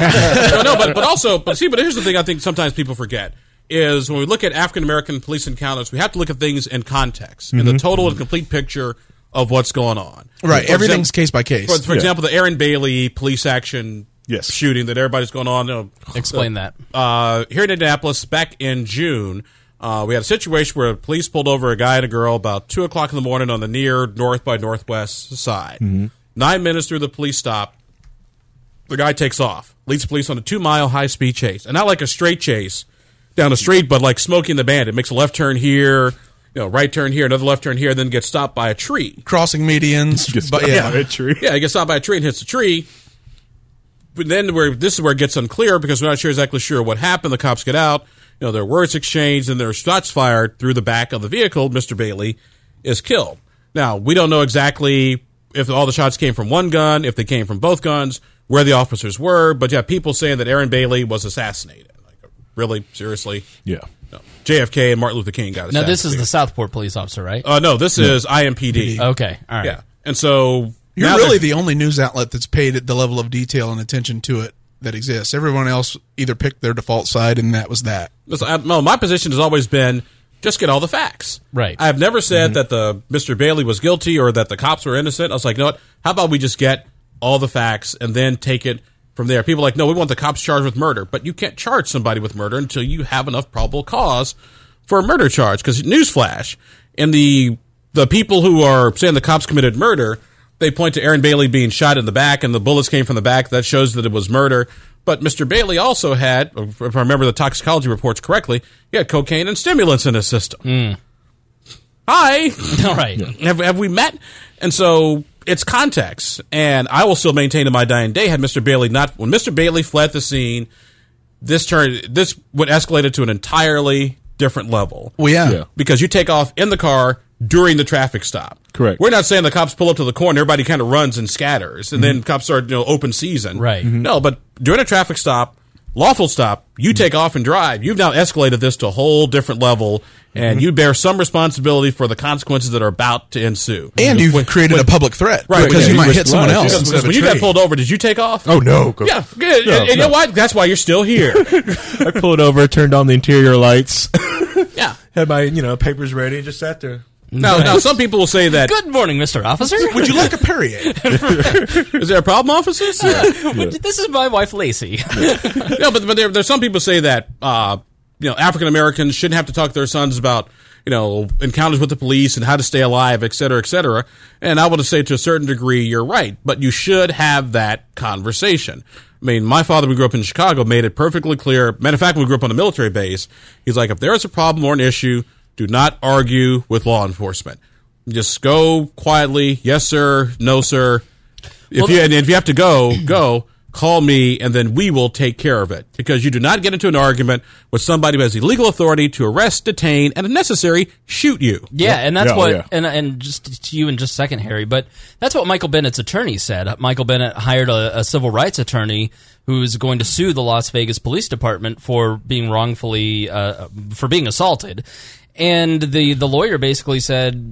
here's the thing I think sometimes people forget is when we look at African American police encounters, we have to look at things in context, in the total and complete picture of what's going on. Right, For everything's example, case by case. For example, the Aaron Bailey police action shooting that everybody's going on. Explain that. Here in Indianapolis, back in June. We had a situation where police pulled over a guy and a girl about 2 o'clock in the morning on the near north by northwest side. 9 minutes through the police stop, the guy takes off, leads the police on a 2-mile high-speed chase. And not like a straight chase down the street, but like Smokey and the Bandit. Makes a left turn here, right turn here, another left turn here, and then gets stopped by a tree. Crossing medians. A tree. Yeah, he gets stopped by a tree and hits the tree. But then this is where it gets unclear because we're not exactly sure what happened. The cops get out. There are words exchanged and there are shots fired through the back of the vehicle. Mr. Bailey is killed. Now, we don't know exactly if all the shots came from one gun, if they came from both guns, where the officers were, but you have people saying that Aaron Bailey was assassinated. Like, really? Seriously? Yeah. No. JFK and Martin Luther King got assassinated. Now, this is the Southport police officer, right? No, this is IMPD. Okay, all right. Yeah. And so... You're really the only news outlet that's paid the level of detail and attention to it that exists. Everyone else either picked their default side, and that was that. My position has always been just get all the facts. Right. I have never said that Mr. Bailey was guilty or that the cops were innocent. I was like, you know what? How about we just get all the facts and then take it from there? People are like, no, we want the cops charged with murder. But you can't charge somebody with murder until you have enough probable cause for a murder charge. Because newsflash, and the people who are saying the cops committed murder, they point to Aaron Bailey being shot in the back and the bullets came from the back. That shows that it was murder. But Mr. Bailey also had, if I remember the toxicology reports correctly, he had cocaine and stimulants in his system. Hi. All right. Have we met? And so it's context, and I will still maintain to my dying day, when Mr. Bailey fled the scene, this would escalate it to an entirely different level. Well, yeah. Because you take off in the car during the traffic stop. Correct. We're not saying the cops pull up to the corner, everybody kind of runs and scatters, and then cops start, open season. Right. No, but during a traffic stop, lawful stop, you take off and drive. You've now escalated this to a whole different level, and you bear some responsibility for the consequences that are about to ensue. And you've created a public threat. Right, Because yeah, you might you hit risk someone lives, else. yeah. instead Because of a when you got tree. pulled over, did you take off? Oh no! Yeah, good. No, and you know what? That's why you're still here. I pulled over, turned on the interior lights, Yeah. had my papers ready, and just sat there. Now, some people will say that. Good morning, Mr. Officer. Would you like a Perrier? Is there a problem, officers? This is my wife, Lacey. No, but there's some people say that African Americans shouldn't have to talk to their sons about encounters with the police and how to stay alive, et cetera, et cetera. And I would say to a certain degree you're right, but you should have that conversation. I mean, my father, we grew up in Chicago, made it perfectly clear. Matter of fact, when we grew up on a military base, he's like, if there is a problem or an issue, do not argue with law enforcement. Just go quietly, yes sir, no sir. If you have to go. Call me, and then we will take care of it. Because you do not get into an argument with somebody who has the legal authority to arrest, detain, and if necessary, shoot you. Yeah, and that's what, yeah. and just to you in just a second, Harry, but that's what Michael Bennett's attorney said. Michael Bennett hired a civil rights attorney who is going to sue the Las Vegas Police Department for being wrongfully, for being assaulted. And the lawyer basically said,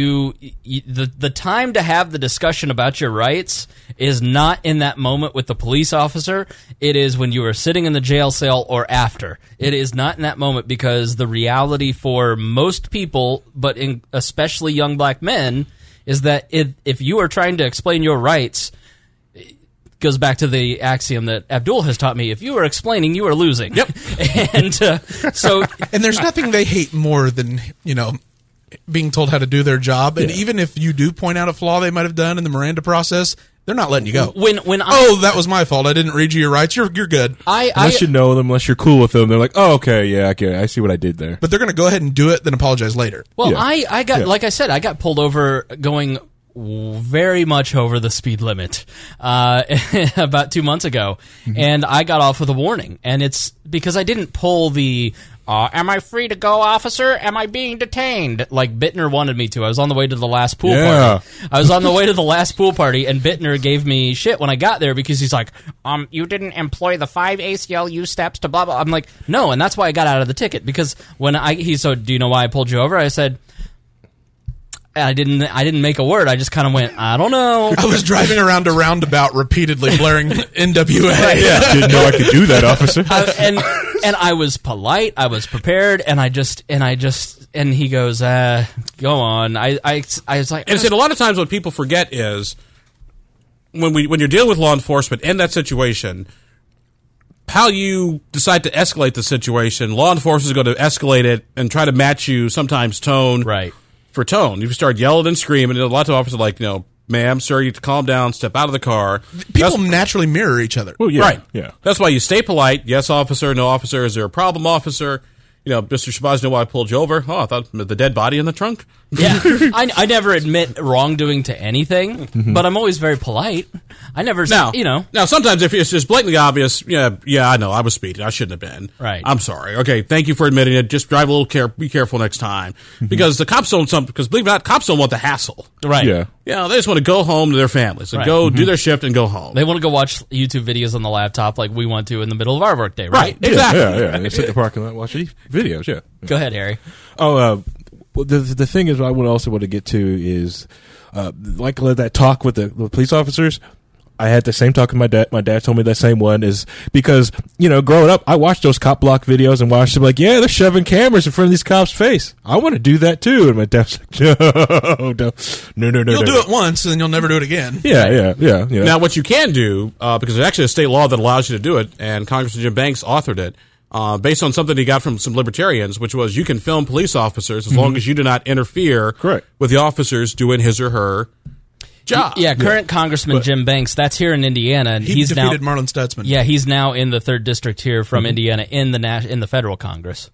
the time to have the discussion about your rights is not in that moment with the police officer. It is when you are sitting in the jail cell or after. It is not in that moment, because the reality for most people, but especially young black men, is that if you are trying to explain your rights, it goes back to the axiom that Abdul has taught me: if you are explaining, you are losing. Yep. And so, And there's nothing they hate more than, being told how to do their job. And even if you do point out a flaw they might have done in the Miranda process, they're not letting you go. when That was my fault. I didn't read you your rights. You're good. Unless you know them, unless you're cool with them, they're like, oh, okay, yeah, okay, I see what I did there. But they're going to go ahead and do it, then apologize later. Well, Yeah. I got, like I said, I got pulled over going very much over the speed limit about 2 months ago, and I got off with a warning. And it's because I didn't pull the am I free to go, officer? Am I being detained? Like Bittner wanted me to. I was on the way to the last pool party. I was on the way to the last pool party, and Bittner gave me shit when I got there because he's like, you didn't employ the 5 ACLU steps to blah, blah. I'm like, no, and that's why I got out of the ticket, because when he said, do you know why I pulled you over? I said, I didn't make a word. I just kind of went, I don't know. I was driving around a roundabout repeatedly blaring NWA. Yeah, didn't know I could do that, officer. And I was polite. I was prepared, and he goes, go on. I was like, And a lot of times what people forget is when you're dealing with law enforcement in that situation, how you decide to escalate the situation. Law enforcement is going to escalate it and try to match you sometimes tone right. for tone. You start yelling and screaming, and a lot of officers are like, ma'am, sir, you have to calm down, step out of the car. People naturally mirror each other. Well, yeah, Right. yeah. That's why you stay polite. Yes, officer. No, officer. Is there a problem, officer? Mr. Shabazz, know why I pulled you over? Oh, I thought the dead body in the trunk. Yeah, I never admit wrongdoing to anything, but I'm always very polite. I never, Now, sometimes if it's just blatantly obvious, yeah, I know, I was speeding. I shouldn't have been. Right. I'm sorry. Okay, thank you for admitting it. Just drive a little be careful next time. Because the cops because believe it or not, cops don't want the hassle. right. Yeah. They just want to go home to their families and Right. go do their shift and go home. They want to go watch YouTube videos on the laptop like we want to in the middle of our workday, right? Exactly. Yeah. They sit in the parking lot, watch videos, yeah. Go ahead, Harry. Oh, well, the thing is, I would also want to get to is, like that talk with the police officers. I had the same talk with my dad. My dad told me that same one is because, growing up, I watched those cop block videos and watched them like, yeah, they're shoving cameras in front of these cops' face. I want to do that too. And my dad's like, no. You'll do it once, and then you'll never do it again. Yeah. Now, what you can do, because there's actually a state law that allows you to do it, and Congressman Jim Banks authored it, based on something he got from some libertarians, which was you can film police officers as long as you do not interfere Correct. with the officers doing his or her job. Yeah, current Congressman Jim Banks, that's here in Indiana, and He he's now defeated Marlon Stutzman. Yeah, he's now in the 3rd district here from Indiana in the federal Congress. Yeah.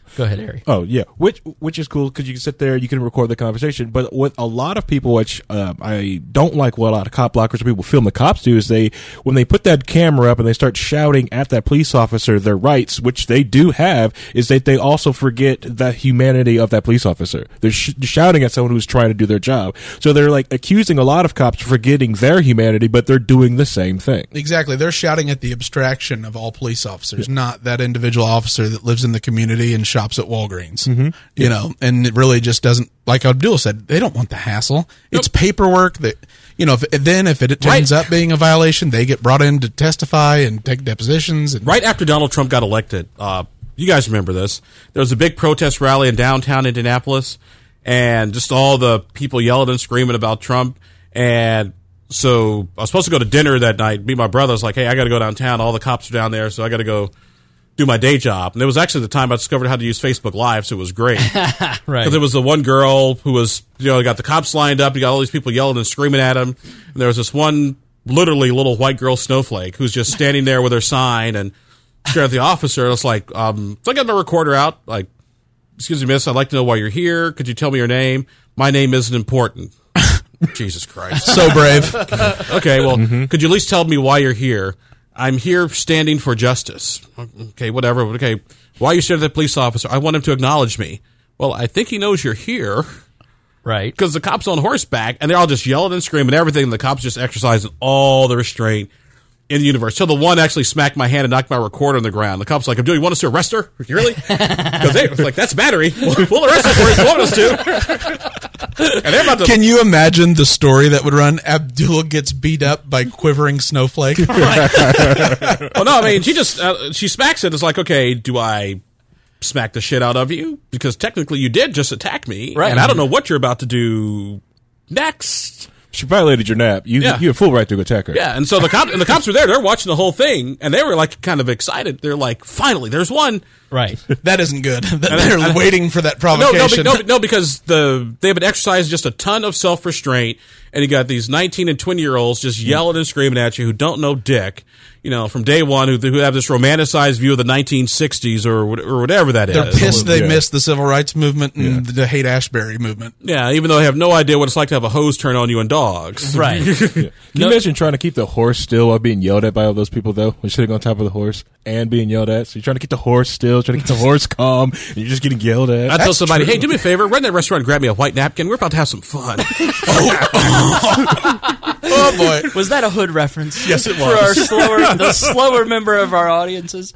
Go ahead, Harry. Oh yeah, which is cool because you can sit there, you can record the conversation. But what a lot of people, which I don't like, what a lot of cop blockers or people film the cops do is when they put that camera up and they start shouting at that police officer their rights, which they do have, is that they also forget the humanity of that police officer. They're shouting at someone who's trying to do their job, so they're like accusing a lot of cops of forgetting their humanity, but they're doing the same thing. Exactly. They're shouting at the abstraction of all police officers, not that individual officer that lives in the community and shops at Walgreens. You know, and it really just doesn't, like Abdul said, they don't want the hassle. It's paperwork that, you know, if it turns up being a violation, they get brought in to testify and take depositions. And Right after Donald Trump got elected, you guys remember this, there was a big protest rally in downtown Indianapolis, and just all the people yelling and screaming about Trump. And so I was supposed to go to dinner that night. Me and my brother was like, hey, I got to go downtown. All the cops are down there, so I got to go do my day job. And it was actually the time I discovered how to use Facebook Live, so it was great. Right. Because there was the one girl who was, got the cops lined up. You got all these people yelling and screaming at him. And there was this one, literally little white girl snowflake who's just standing there with her sign and staring at the officer. And it's like, so I got my recorder out. Like, excuse me, miss, I'd like to know why you're here. Could you tell me your name? My name isn't important. Jesus Christ. so brave. Okay, well, could you at least tell me why you're here? I'm here standing for justice. Okay, whatever. Okay, why are you staring at the police officer? I want him to acknowledge me. Well, I think he knows you're here. Right. Because the cops on horseback, and they're all just yelling and screaming and everything, and the cops just exercising all the restraint in the universe. So the one actually smacked my hand and knocked my recorder on the ground. The cop's like, Abdul, you want us to arrest her? Really? Because they was like, that's battery. We'll arrest her for it if you want us to. And they're about to... Can you imagine the story that would run? Abdul gets beat up by quivering snowflake. Well, no, I mean, she just, she smacks it. It's like, okay, do I smack the shit out of you? Because technically you did just attack me. Right. And I don't know what you're about to do next. She violated your nap. You have full right to attack her. Yeah, and so the cops were there. They're watching the whole thing, and they were like kind of excited. They're like, finally, there's one. Right. That isn't good. They're waiting for that provocation. No, because they've been exercising just a ton of self-restraint, and you got these 19 and 20-year-olds just yelling and screaming at you who don't know dick, from day one, who have this romanticized view of the 1960s or whatever that They're is. pissed they missed the civil rights movement and the hate-Ashbury movement. Yeah, even though they have no idea what it's like to have a hose turn on you and dogs. Right. Can you imagine trying to keep the horse still while being yelled at by all those people, though? When sitting on top of the horse and being yelled at. So you're trying to keep the horse still, trying to keep the horse calm, and you're just getting yelled at. I tell somebody, hey, do me a favor, run to that restaurant and grab me a white napkin. We're about to have some fun. Oh, boy. Was that a Hood reference? Yes, it For the slower member of our audiences.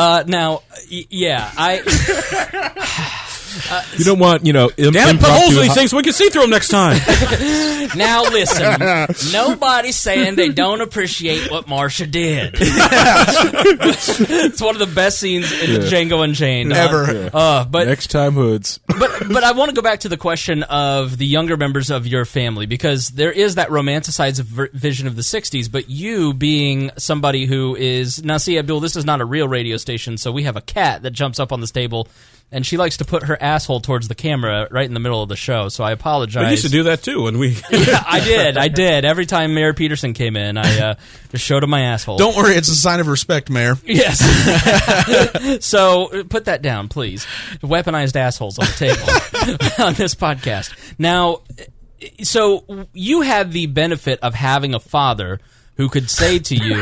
You don't want, Damn it, put holes in these things so we can see through them next time. Now listen, nobody's saying they don't appreciate what Marsha did. It's one of the best scenes in Django Unchained Ever. But Next time, Hoods. But I want to go back to the question of the younger members of your family, because there is that romanticized vision of the 60s, but you being somebody who is... Now see, Abdul, this is not a real radio station, so we have a cat that jumps up on the table, and she likes to put her asshole towards the camera right in the middle of the show, so I apologize. We used to do that, too, when we... Yeah, I did. Every time Mayor Peterson came in, I just showed him my asshole. Don't worry, it's a sign of respect, Mayor. Yes. So put that down, please. Weaponized assholes on the table on this podcast. Now, so you had the benefit of having a father who could say to you,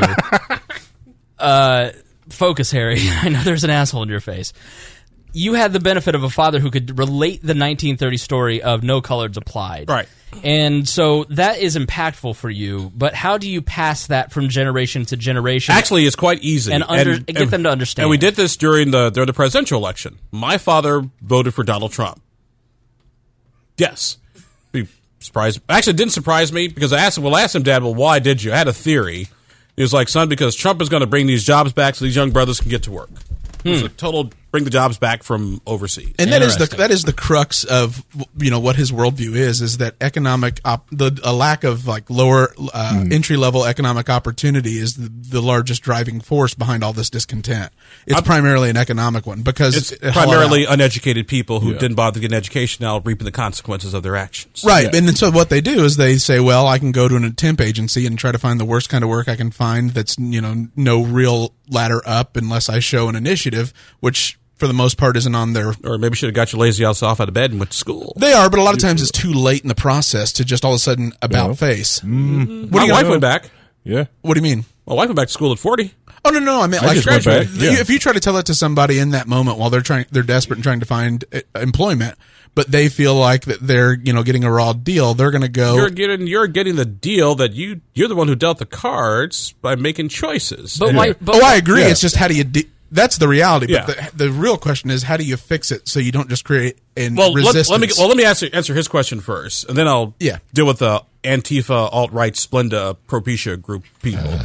focus, Harry. I know there's an asshole in your face. You had the benefit of a father who could relate the 1930 story of no colors applied. Right. And so that is impactful for you, but how do you pass that from generation to generation? Actually, it's quite easy. And get them to understand. And we did this during the presidential election. My father voted for Donald Trump. Yes. Be surprised. Actually, it didn't surprise me because I asked him, Dad, well, why did you? I had a theory. He was like, son, because Trump is going to bring these jobs back so these young brothers can get to work. It's a total bring the jobs back from overseas. And that is the crux of what his worldview is that economic a lack of like lower entry level economic opportunity is the largest driving force behind all this discontent. It's primarily an economic one because it's primarily uneducated people who didn't bother to get an education now reaping the consequences of their actions. Right, and then so what they do is they say, well, I can go to an temp agency and try to find the worst kind of work I can find that's no real ladder up unless I show an initiative, which for the most part, isn't on their. Or maybe should have got your lazy ass off out of bed and went to school. They are, but a lot of times it's too late in the process to just all of a sudden about face. My wife went back. Yeah. What do you mean? My wife went back to school at 40. Oh no! I meant I like just went back, yeah. if you try to tell it to somebody in that moment while they're desperate and trying to find employment, but they feel like that they're getting a raw deal, they're going to go. You're getting the deal that you're the one who dealt the cards by making choices. But And- why? But I agree. Yeah. It's just how do you? That's the reality. Yeah. But the real question is how do you fix it so you don't just create resistance? Let me answer his question first, and then I'll deal with the Antifa, alt-right, Splenda, Propecia group people.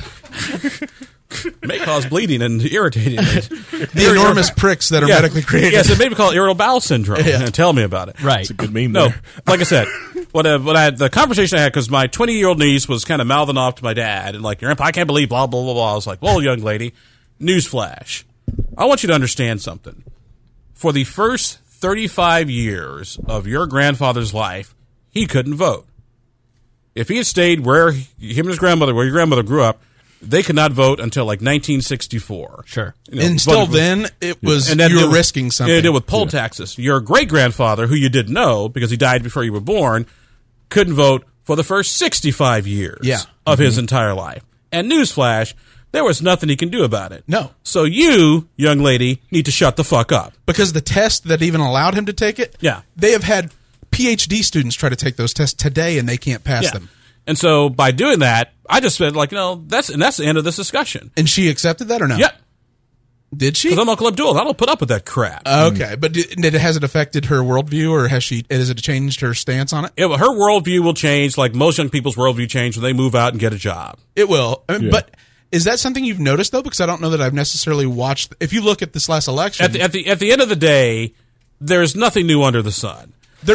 May cause bleeding and irritating. the enormous pricks that are medically created. Yes, it may be called irritable bowel syndrome. Yeah. Tell me about it. right. It's a good meme No, there. like I said, the conversation I had, because my 20-year-old niece was kind of mouthing off to my dad, and like, I can't believe blah, blah, blah, blah. I was like, well, young lady, newsflash. I want you to understand something. For the first 35 years of your grandfather's life, he couldn't vote. If he had stayed where him and his grandmother, where your grandmother grew up, they could not vote until like 1964. Sure. And still then, it was you were risking something. It did with poll taxes. Your great-grandfather, who you didn't know because he died before you were born, couldn't vote for the first 65 years of his entire life. And newsflash, there was nothing he can do about it. No. So you, young lady, need to shut the fuck up. Because the test that even allowed him to take it, they have had PhD students try to take those tests today, and they can't pass them. And so by doing that, I just said, like, that's the end of this discussion. And she accepted that or no? Yeah. Did she? Because I'm Uncle Abdul. I don't put up with that crap. Okay, but has it affected her worldview, or has it changed her stance on it? Her worldview will change, like most young people's worldview change when they move out and get a job. It will. But is that something you've noticed, though? Because I don't know that I've necessarily watched. If you look at this last election. At the end of the day, there's nothing new under the sun. The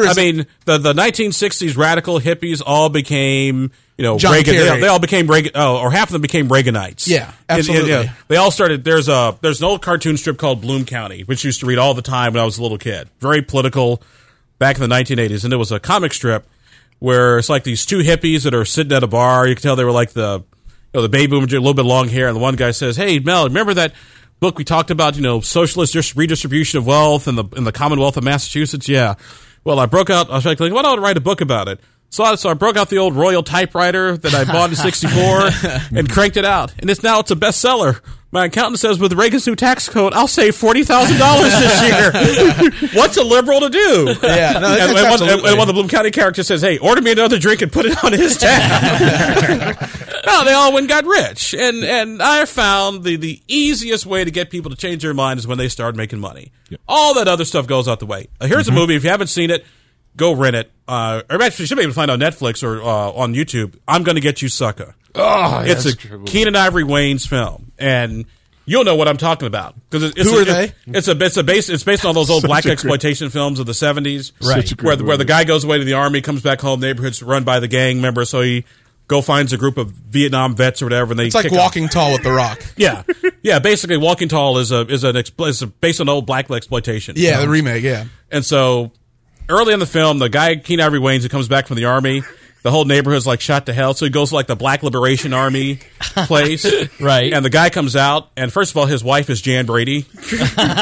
1960s radical hippies all became, John Reagan. Kerry. They all became Reagan. or half of them became Reaganites. Yeah, absolutely. They all started. There's an old cartoon strip called Bloom County, which I used to read all the time when I was a little kid. Very political, back in the 1980s, and it was a comic strip where it's like these two hippies that are sitting at a bar. You can tell they were like the baby boomers, a little bit long hair, and the one guy says, "Hey, Mel, remember that book we talked about? Socialist redistribution of wealth in the Commonwealth of Massachusetts? Yeah." Well, I broke out. I was like, why don't I write a book about it? So I broke out the old Royal typewriter that I bought in '64 and cranked it out, and it's a bestseller. My accountant says, with Reagan's new tax code, I'll save $40,000 this year. What's a liberal to do? Yeah, no, and one of the Bloom County characters says, "Hey, order me another drink and put it on his tab." No, they all went and got rich, and I found the easiest way to get people to change their mind is when they start making money. Yep. All that other stuff goes out the way. Here's a movie. If you haven't seen it, go rent it. Or actually, you should be able to find it on Netflix or on YouTube. I'm Gonna Get You, Sucker. Oh, It's a Keenan Ivory Wayans film, and you'll know what I'm talking about because Who are they? It's based on those old black exploitation films of the '70s, right? Where the guy goes away to the army, comes back home, neighborhood's run by the gang members, so he finds a group of Vietnam vets or whatever, and they it's like Walking Tall with The Rock. Yeah. Basically, Walking Tall is based on old black exploitation. Yeah, the remake. Yeah, and so early in the film, the guy Keenan Ivory Wayans who comes back from the army. The whole neighborhood's like shot to hell, so he goes to like the Black Liberation Army place. Right. And the guy comes out, and first of all, his wife is Jan Brady. He's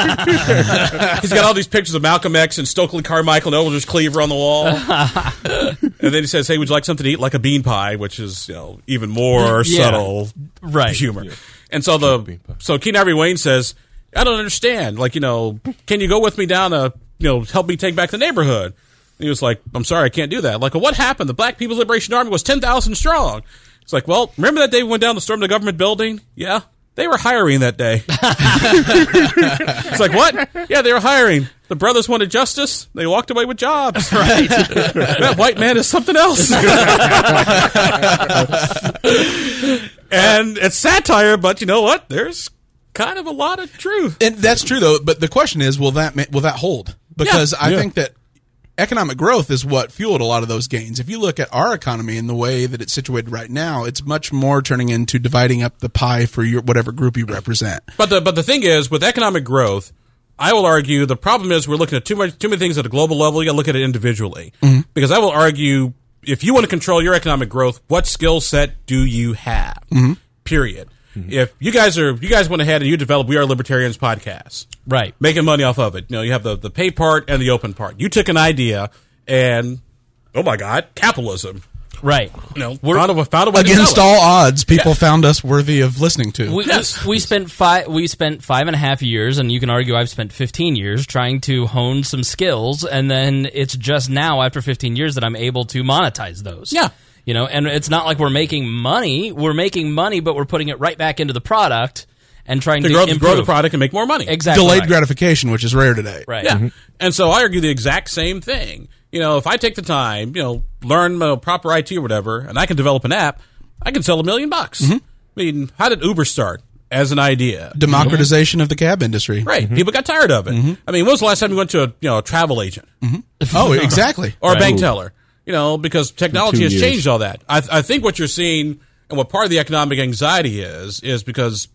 got all these pictures of Malcolm X and Stokely Carmichael and Eldridge Cleaver on the wall. And then he says, "Hey, would you like something to eat?" Like a bean pie, which is even more subtle humor. Yeah. And so Keenan Ivory Wayans says, "I don't understand. Like, can you go with me down to help me take back the neighborhood?" He was like, "I'm sorry, I can't do that." Like, well, what happened? The Black People's Liberation Army was 10,000 strong. It's like, well, remember that day we went down to storm the government building? Yeah, they were hiring that day. It's like, what? Yeah, they were hiring. The brothers wanted justice. They walked away with jobs. Right. That white man is something else. And it's satire, but you know what? There's kind of a lot of truth. And that's true, though. But the question is, will that hold? Because I think that economic growth is what fueled a lot of those gains. If you look at our economy and the way that it's situated right now, it's much more turning into dividing up the pie for your whatever group you represent. But the thing is, with economic growth, I will argue the problem is we're looking at too many things at a global level. You got to look at it individually. Mm-hmm. Because I will argue, if you want to control your economic growth, what skill set do you have? Mm-hmm. Period. If you guys went ahead and you developed We Are Libertarians podcast, Right. making money off of it. You have the pay part and the open part. You took an idea and, oh my God, capitalism. Right. Found a way to Against sell it. all odds, people found us worthy of listening to. We spent 5.5 years, and you can argue I've spent 15 years trying to hone some skills, and then it's just now after 15 years that I'm able to monetize those. Yeah. And it's not like we're making money. We're making money, but we're putting it right back into the product and trying to grow improve the product and make more money. Exactly. Delayed right. gratification, which is rare today. Right. Yeah. And so I argue the exact same thing. If I take the time, learn proper IT or whatever, and I can develop an app, I can sell $1 million. I mean, how did Uber start? As an idea. Democratization of the cab industry. Right. People got tired of it. I mean, when was the last time you went to a travel agent? Oh, exactly. Or a bank teller? Because technology 2 has years. changed all that. I think what you're seeing and what part of the economic anxiety is because,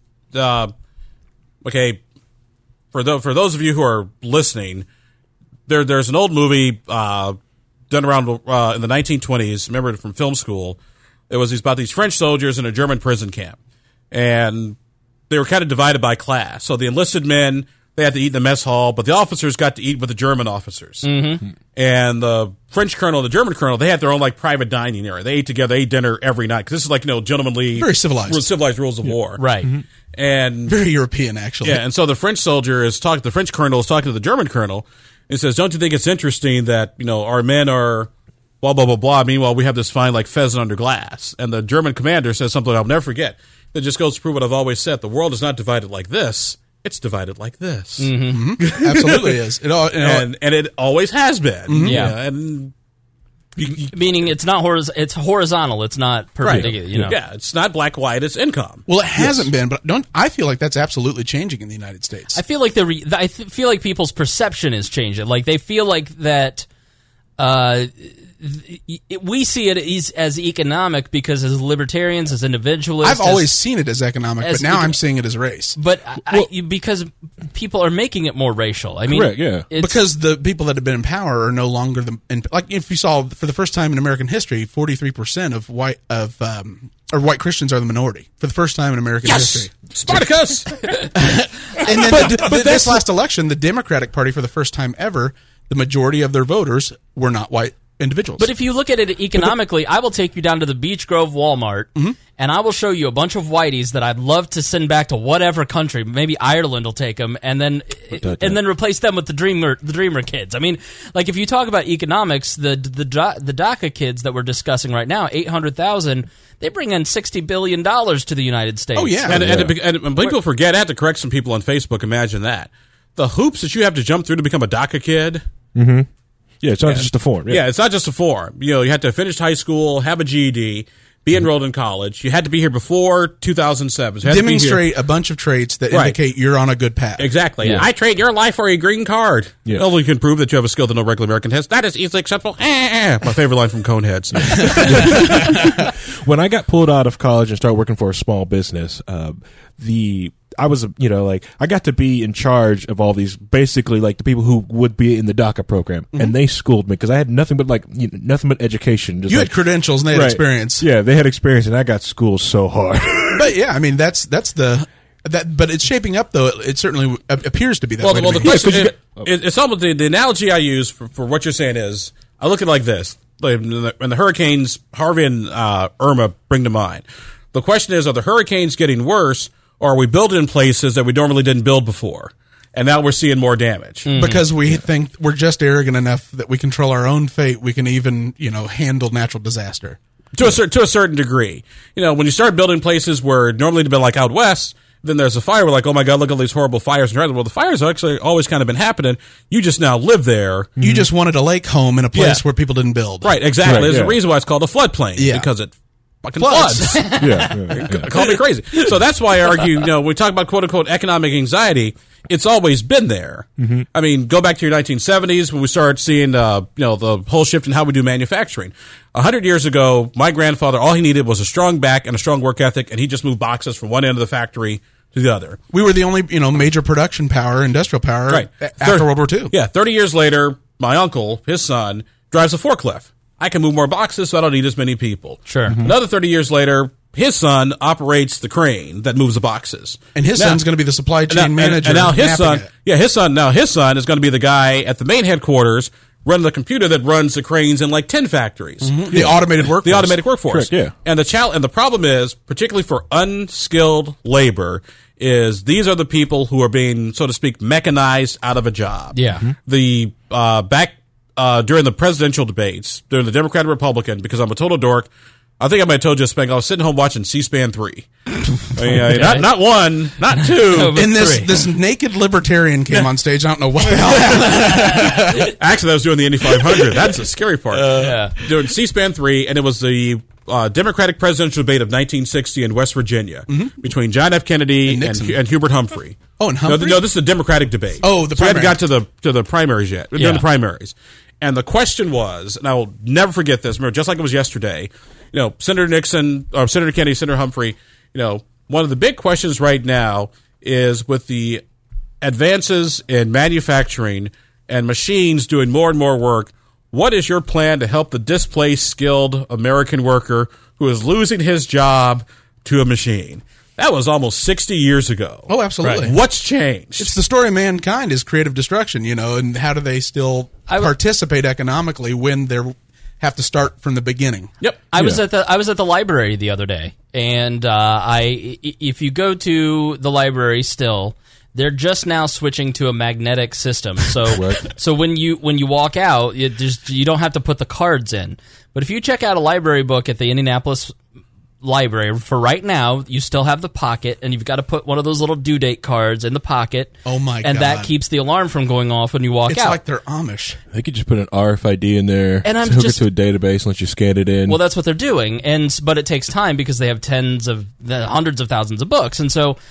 okay, for those of you who are listening, there's an old movie done around in the 1920s. Remember it from film school. It was about these French soldiers in a German prison camp, and they were kind of divided by class. So the enlisted men, they had to eat in the mess hall, but the officers got to eat with the German officers. Mm-hmm. And the French colonel, the German colonel, they had their own private dining area. They ate together. They ate dinner every night because this is gentlemanly, Very civilized. civilized rules of war. Right. And Very European, actually. yeah, and so the French soldier the French colonel is talking to the German colonel and says, "Don't you think it's interesting that our men are blah blah blah blah? Meanwhile, we have this fine pheasant under glass." And the German commander says something I'll never forget. That just goes to prove what I've always said: the world is not divided like this; it's divided like this. Absolutely is. And it always has been. Yeah. And Meaning it's not it's horizontal. It's not perpendicular. Yeah, it's not black white; it's income. Well, it hasn't been, but I feel like that's absolutely changing in the United States. I feel like I feel like people's perception is changing. Like they feel like that. We see it as economic because as libertarians, as individualists, I've always seen it as economic, but now I'm seeing it as race. But because people are making it more racial. I mean, Correct, yeah. it's- Because the people that have been in power are no longer if you saw for the first time in American history, 43% of white Christians are the minority for the first time in American history. Spartacus. And then but this last election, the Democratic Party, for the first time ever, the majority of their voters were not white individuals. But if you look at it economically, I will take you down to the Beach Grove Walmart, and I will show you a bunch of whiteys that I'd love to send back to whatever country. Maybe Ireland will take them, and then replace them with the Dreamer kids. I mean, if you talk about economics, the DACA kids that we're discussing right now, 800,000. They bring in $60 billion to the United States. Oh, yeah. And people forget. I have to correct some people on Facebook. Imagine that. The hoops that you have to jump through to become a DACA kid. Yeah, it's not just a form. Yeah, it's not just a form. You had to finish high school, have a GED, be enrolled in college. You had to be here before 2007. So you had to be here. Demonstrate a bunch of traits that indicate you're on a good path. Exactly. Yeah. I trade your life for a green card. Yeah. Well, you can prove that you have a skill that no regular American has. That is easily acceptable. My favorite line from Coneheads. When I got pulled out of college and started working for a small business, I was, I got to be in charge of all these, basically, the people who would be in the DACA program, and they schooled me because I had nothing but nothing but education. Just You had credentials and they had experience. Yeah, they had experience, and I got schooled so hard. But yeah, I mean but it's shaping up though. It certainly appears to be that way. Well, to the me. question it's almost the analogy I use for what you're saying is I look at it like this: when the hurricanes Harvey and Irma bring to mind, the question is: are the hurricanes getting worse, or are we building in places that we normally didn't build before, and now we're seeing more damage? Because we think we're just arrogant enough that we control our own fate. We can even handle natural disaster. To a certain degree. When you start building places where normally it'd been like out west, then there's a fire. We're like, oh my God, look at all these horrible fires. Well, the fires have actually always kind of been happening. You just now live there. You just wanted a lake home in a place where people didn't build. Right, exactly. Right, There's yeah. a reason why it's called a floodplain. Yeah. Because it fucking floods. yeah. Call me crazy. So that's why I argue, when we talk about quote unquote economic anxiety, it's always been there. Mm-hmm. I mean, go back to your 1970s when we started seeing, the whole shift in how we do manufacturing. 100 years ago, my grandfather, all he needed was a strong back and a strong work ethic, and he just moved boxes from one end of the factory to the other. We were the only, major production power, industrial power after World War II. Yeah, 30 years later, my uncle, his son, drives a forklift. I can move more boxes, so I don't need as many people. Sure. Another 30 years later, his son operates the crane that moves the boxes. And his Now- son's going to be the supply chain manager. And now his mapping son, it. his son is going to be the guy at the main headquarters running the computer that runs the cranes in like 10 factories. The automated workforce. The automated workforce. Correct, yeah. And the problem is, particularly for unskilled labor, is these are the people who are being, so to speak, mechanized out of a job. Yeah. Mhm. The back during the presidential debates, during the Democrat and Republican, because I'm a total dork, I think I might have told you, Spank, I was sitting home watching C-SPAN 3. Not one, not two. No, but And three. this naked libertarian came on stage. I don't know what the hell happened. Actually, I was doing the Indy 500. That's the scary part. Yeah. Doing C-SPAN 3, and it was the Democratic presidential debate of 1960 in West Virginia between John F. Kennedy And Nixon. and Hubert Humphrey. Oh, and Humphrey? No, this is the Democratic debate. Oh, the so we haven't primary. got to the primaries yet. We're Yeah. doing the primaries. And the question was, and I will never forget this, remember, just like it was yesterday, Senator Nixon, or Senator Kennedy, Senator Humphrey, one of the big questions right now is with the advances in manufacturing and machines doing more and more work, what is your plan to help the displaced, skilled American worker who is losing his job to a machine? That was almost 60 years ago. Oh, absolutely. Right. What's changed? It's the story of mankind is creative destruction, and how do they still participate economically when they have to start from the beginning? Yep. I was at the library the other day, and if you go to the library still, they're just now switching to a magnetic system. So when you walk out, you don't have to put the cards in. But if you check out a library book at the Indianapolis Library for right now, you still have the pocket, and you've got to put one of those little due date cards in the pocket. Oh my And that God. keeps the alarm from going off when you walk It's out. like they're Amish. They could just put an RFID in there, And I'm hook just- it to a database, and let you scan it in. Well, that's what they're doing, but it takes time because they have hundreds of thousands of books, and so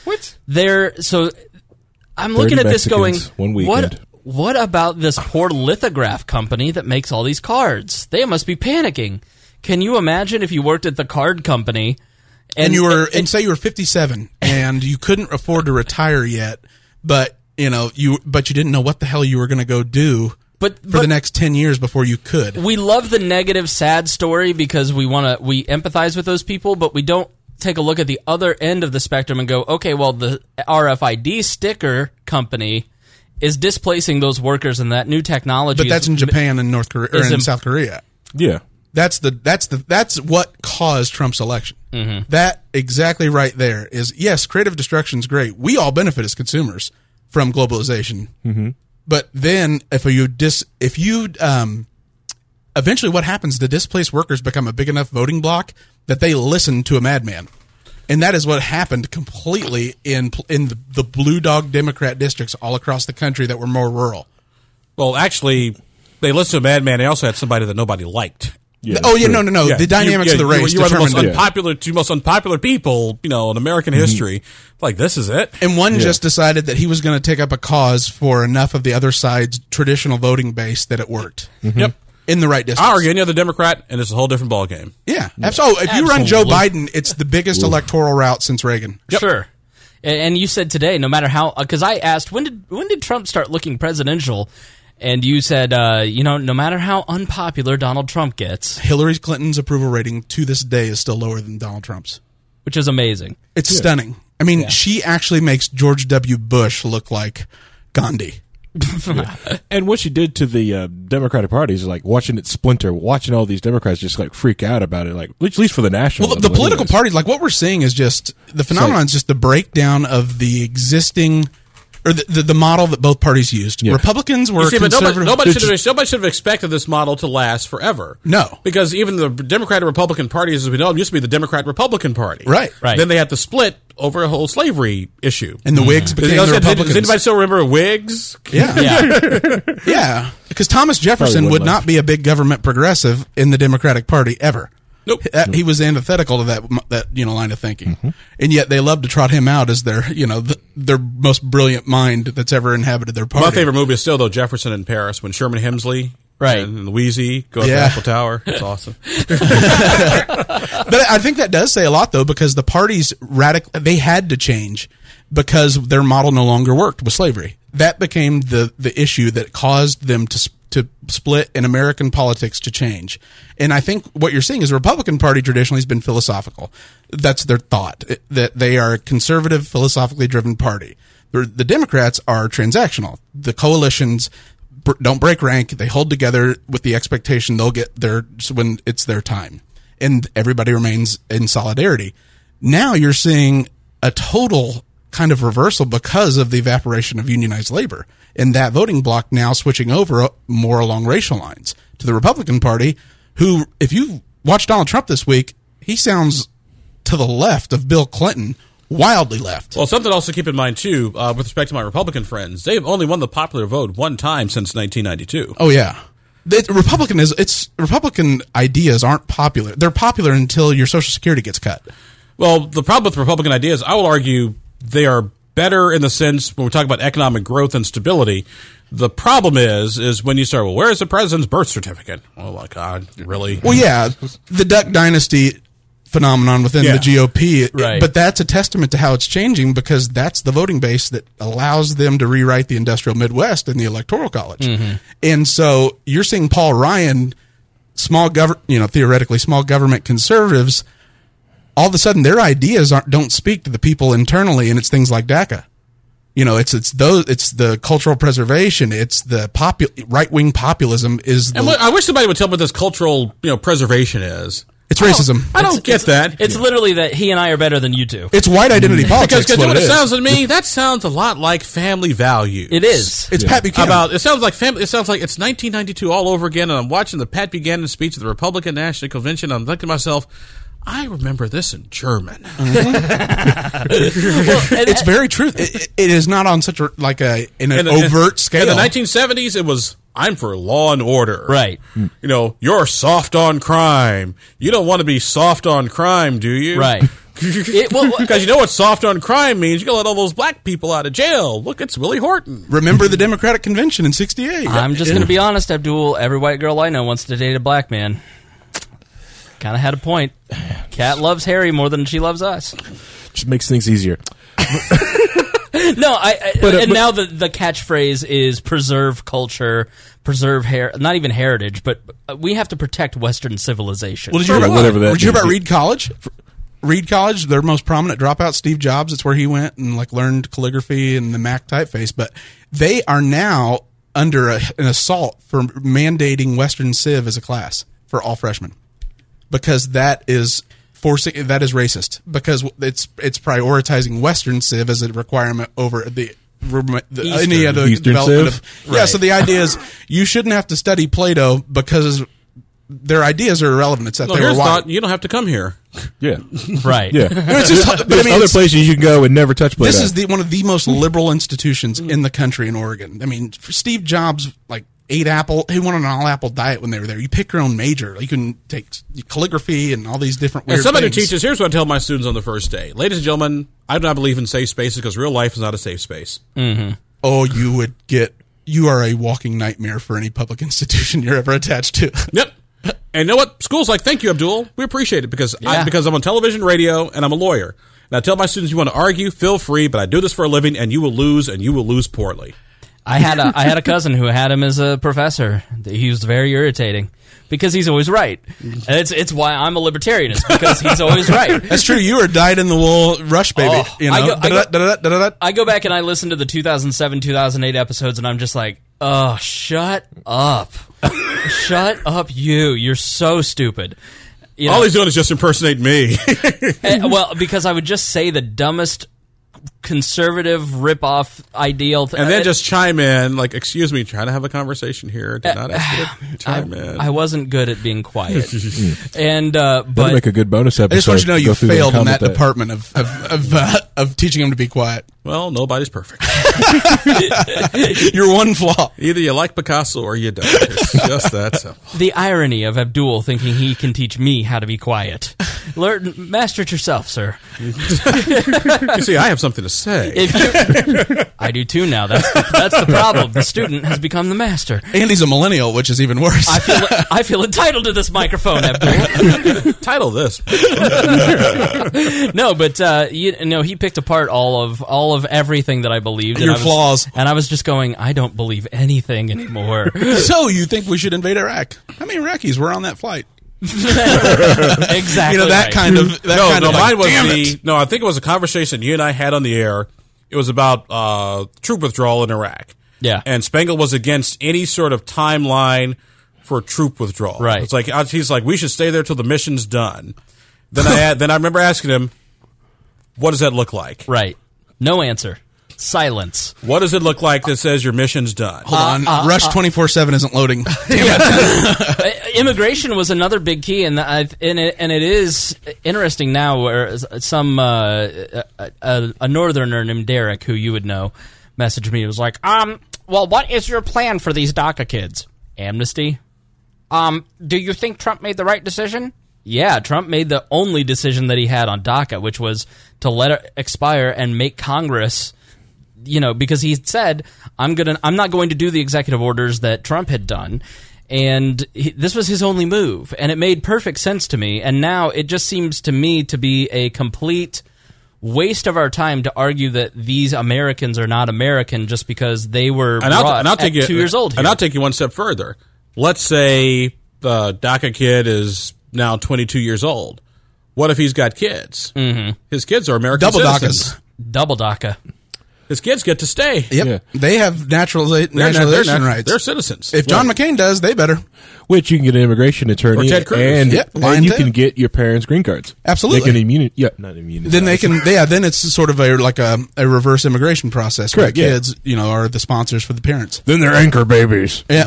I'm looking at this going, Mexicans, one weekend. What about this poor lithograph company that makes all these cards? They must be panicking. Can you imagine if you worked at the card company And say you were 57 and you couldn't afford to retire yet, but you didn't know what the hell you were going to go do for the next 10 years before you could. We love the negative, sad story because we empathize with those people, but we don't take a look at the other end of the spectrum and go, okay, well, the RFID sticker company is displacing those workers, and that new technology. But that's in Japan and North Korea or in South Korea. yeah. That's what caused Trump's election. Mm-hmm. That exactly right there is, yes, creative destruction is great. We all benefit as consumers from globalization. Mm-hmm. But then eventually what happens, the displaced workers become a big enough voting bloc that they listen to a madman. And that is what happened completely in the blue dog Democrat districts all across the country that were more rural. Well, actually, they listened to a madman. They also had somebody that nobody liked. Yeah, Oh, yeah, true. no. Yeah, The dynamics of the race You are the most determined it. two most unpopular people, in American history. Like, this is it. And one just decided that he was going to take up a cause for enough of the other side's traditional voting base that it worked. Yep. In the right districts. I argue any other Democrat, and it's a whole different ballgame. Yeah. Absolutely. If you run Joe Absolutely. Biden, it's the biggest electoral route since Reagan. Sure. And you said today, no matter how, because I asked when did Trump start looking presidential, and you said, no matter how unpopular Donald Trump gets, Hillary Clinton's approval rating to this day is still lower than Donald Trump's. which is amazing. It's stunning. I mean, she actually makes George W. Bush look like Gandhi. And what she did to the Democratic Party is like watching it splinter, watching all these Democrats just like freak out about it, like at least for the national. Well, the level political anyways. parties, like what we're seeing is just the phenomenon is just the breakdown of the existing or the model that both parties used. Yeah. Republicans were You see, but conservative. nobody should have expected this model to last forever. No. Because even the Democrat and Republican parties, as we know them, used to be the Democrat-Republican Party. Right. Then they had to split over a whole slavery issue. And the Whigs became the Republicans. Does anybody still remember Whigs? Yeah. Yeah. Yeah. Because Thomas Jefferson Probably would wouldn't not be a big government progressive in the Democratic Party ever. Nope. He was antithetical to that line of thinking. And yet they love to trot him out as their, their most brilliant mind that's ever inhabited their party. My favorite movie is still, though, Jefferson in Paris, when Sherman Hemsley Right. and Louise go up the Yeah. Eiffel Tower. It's awesome. But I think that does say a lot, though, because the parties they had to change because their model no longer worked with slavery. That became the issue that caused them to to split in American politics to change. And I think what you're seeing is the Republican Party traditionally has been philosophical. That's their thought, that they are a conservative, philosophically driven party. The Democrats are transactional. The coalitions don't break rank. They hold together with the expectation they'll get there when it's their time. And everybody remains in solidarity. Now you're seeing a total kind of reversal because of the evaporation of unionized labor. And that voting bloc now switching over more along racial lines to the Republican Party, who, if you watch Donald Trump this week, he sounds to the left of Bill Clinton, wildly left. Well, something else to keep in mind, too, with respect to my Republican friends, they've only won the popular vote one time since 1992. Oh, yeah. Republican ideas aren't popular. They're popular until your Social Security gets cut. Well, the problem with Republican ideas, I will argue they are better in the sense when we talk about economic growth and stability. The problem is when you start, well, where's the president's birth certificate? Oh, my God, really? Well, yeah, the Duck Dynasty phenomenon within the GOP, right. But that's a testament to how it's changing because that's the voting base that allows them to rewrite the industrial Midwest in the Electoral College. Mm-hmm. And so you're seeing Paul Ryan, theoretically small government conservatives, all of a sudden their ideas don't speak to the people internally, and it's things like DACA. It's the cultural preservation. It's the right wing populism. I wish somebody would tell me what this cultural preservation is. It's racism. I don't get that. It's literally that he and I are better than you two. It's white identity politics. Because what it sounds to me, that sounds a lot like family values. It is. It's Pat Buchanan. It sounds like family. It sounds like it's 1992 all over again, and I'm watching the Pat Buchanan speech at the Republican National Convention. And I'm thinking to myself, I remember this in German. Mm-hmm. It's very true. It is not on such an overt scale. In the 1970s, it was, I'm for law and order. Right. You're soft on crime. You don't want to be soft on crime, do you? Right. Because you know what soft on crime means? You're going to let all those black people out of jail. Look, it's Willie Horton. Remember the Democratic Convention in 68. I'm just going to be honest, Abdul. Every white girl I know wants to date a black man. Kind of had a point. Kat loves Harry more than she loves us. Just makes things easier. No, now the catchphrase is preserve culture, preserve not even heritage, but we have to protect Western civilization. Well, did you hear about Reed College? Reed College, their most prominent dropout, Steve Jobs. It's where he went and learned calligraphy and the Mac typeface. But they are now under an assault for mandating Western Civ as a class for all freshmen. Because that is racist. Because it's prioritizing Western Civ as a requirement over any other Eastern development Civ? Yeah, so the idea is you shouldn't have to study Plato because their ideas are irrelevant. It's that they were white. You don't have to come here. Yeah. Right. Yeah. It's just, There's other places you can go and never touch Plato. This is one of the most liberal institutions in the country in Oregon. I mean, for Steve Jobs, ate apple. He went on an all-apple diet when they were there. You pick your own major. You can take calligraphy and all these different weird As somebody things. who teaches, here's what I tell my students on the first day. Ladies and gentlemen, I do not believe in safe spaces because real life is not a safe space. Mm-hmm. Oh, you are a walking nightmare for any public institution you're ever attached to. Yep. And you know what? Schools thank you, Abdul. We appreciate it because I'm on television, radio, and I'm a lawyer. And I tell my students, you want to argue, feel free, but I do this for a living, and you will lose poorly. I had a cousin who had him as a professor. He was very irritating because he's always right. And it's why I'm a libertarianist, because he's always right. That's true. You were dyed-in-the-wool Rush baby. I go back and I listen to the 2007, 2008 episodes, and I'm just like, oh, shut up. Shut up, you. You're so stupid. All he's doing is just impersonate me. Well, because I would just say the dumbest conservative rip-off ideal and then just chime in excuse me, trying to have a conversation here. Did not ask you to chime in. I wasn't good at being quiet. And that'd make a good bonus episode. I just want you to know you failed in that department of teaching them to be quiet. Well, nobody's perfect. You're one flaw. Either you like Picasso or you don't. It's just that simple. The irony of Abdul thinking he can teach me how to be quiet. Master it yourself, sir. You see, I have something to say. I do too now. That's the problem. The student has become the master. Andy's a millennial, which is even worse. I feel entitled to this microphone, Abdul. Title this. No, but he picked apart all of everything that I believed. Your and flaws. And I was just going, I don't believe anything anymore. So you think we should invade Iraq? How many Iraqis were on that flight? Exactly. You know, that right. kind of. That kind of mine was damn it. I think it was a conversation you and I had on the air. It was about troop withdrawal in Iraq. Yeah. And Spangle was against any sort of timeline for troop withdrawal. Right. It's like he's like, we should stay there till the mission's done. Then I remember asking him, what does that look like? Right. No answer. Silence. What does it look like that says your mission's done? Hold on. Rush 24/7 isn't loading. Immigration was another big key, and it is interesting now where some a northerner named Derek, who you would know, messaged me. It was like, well, what is your plan for these DACA kids? Amnesty? Do you think Trump made the right decision? Yeah, Trump made the only decision that he had on DACA, which was to let it expire and make Congress, because he said, I'm not going to do the executive orders that Trump had done. And this was his only move. And it made perfect sense to me. And now it just seems to me to be a complete waste of our time to argue that these Americans are not American just because they were brought at 2 years old here. And I'll take you one step further. Let's say the DACA kid is now 22 years old. What if he's got kids? Mm-hmm. His kids are American citizens. Double DACA. His kids get to stay. Yep. Yeah. They have naturalization rights. They're citizens. If John McCain does, they better. Which you can get an immigration attorney, Or Ted Cruz. and, Yep, and Lion you Ted. can get your parents' green cards. Absolutely. They can not immunity. Then they can. Then it's sort of a reverse immigration process. Correct, Where yeah. the kids, are the sponsors for the parents. Then they're anchor babies. Yeah.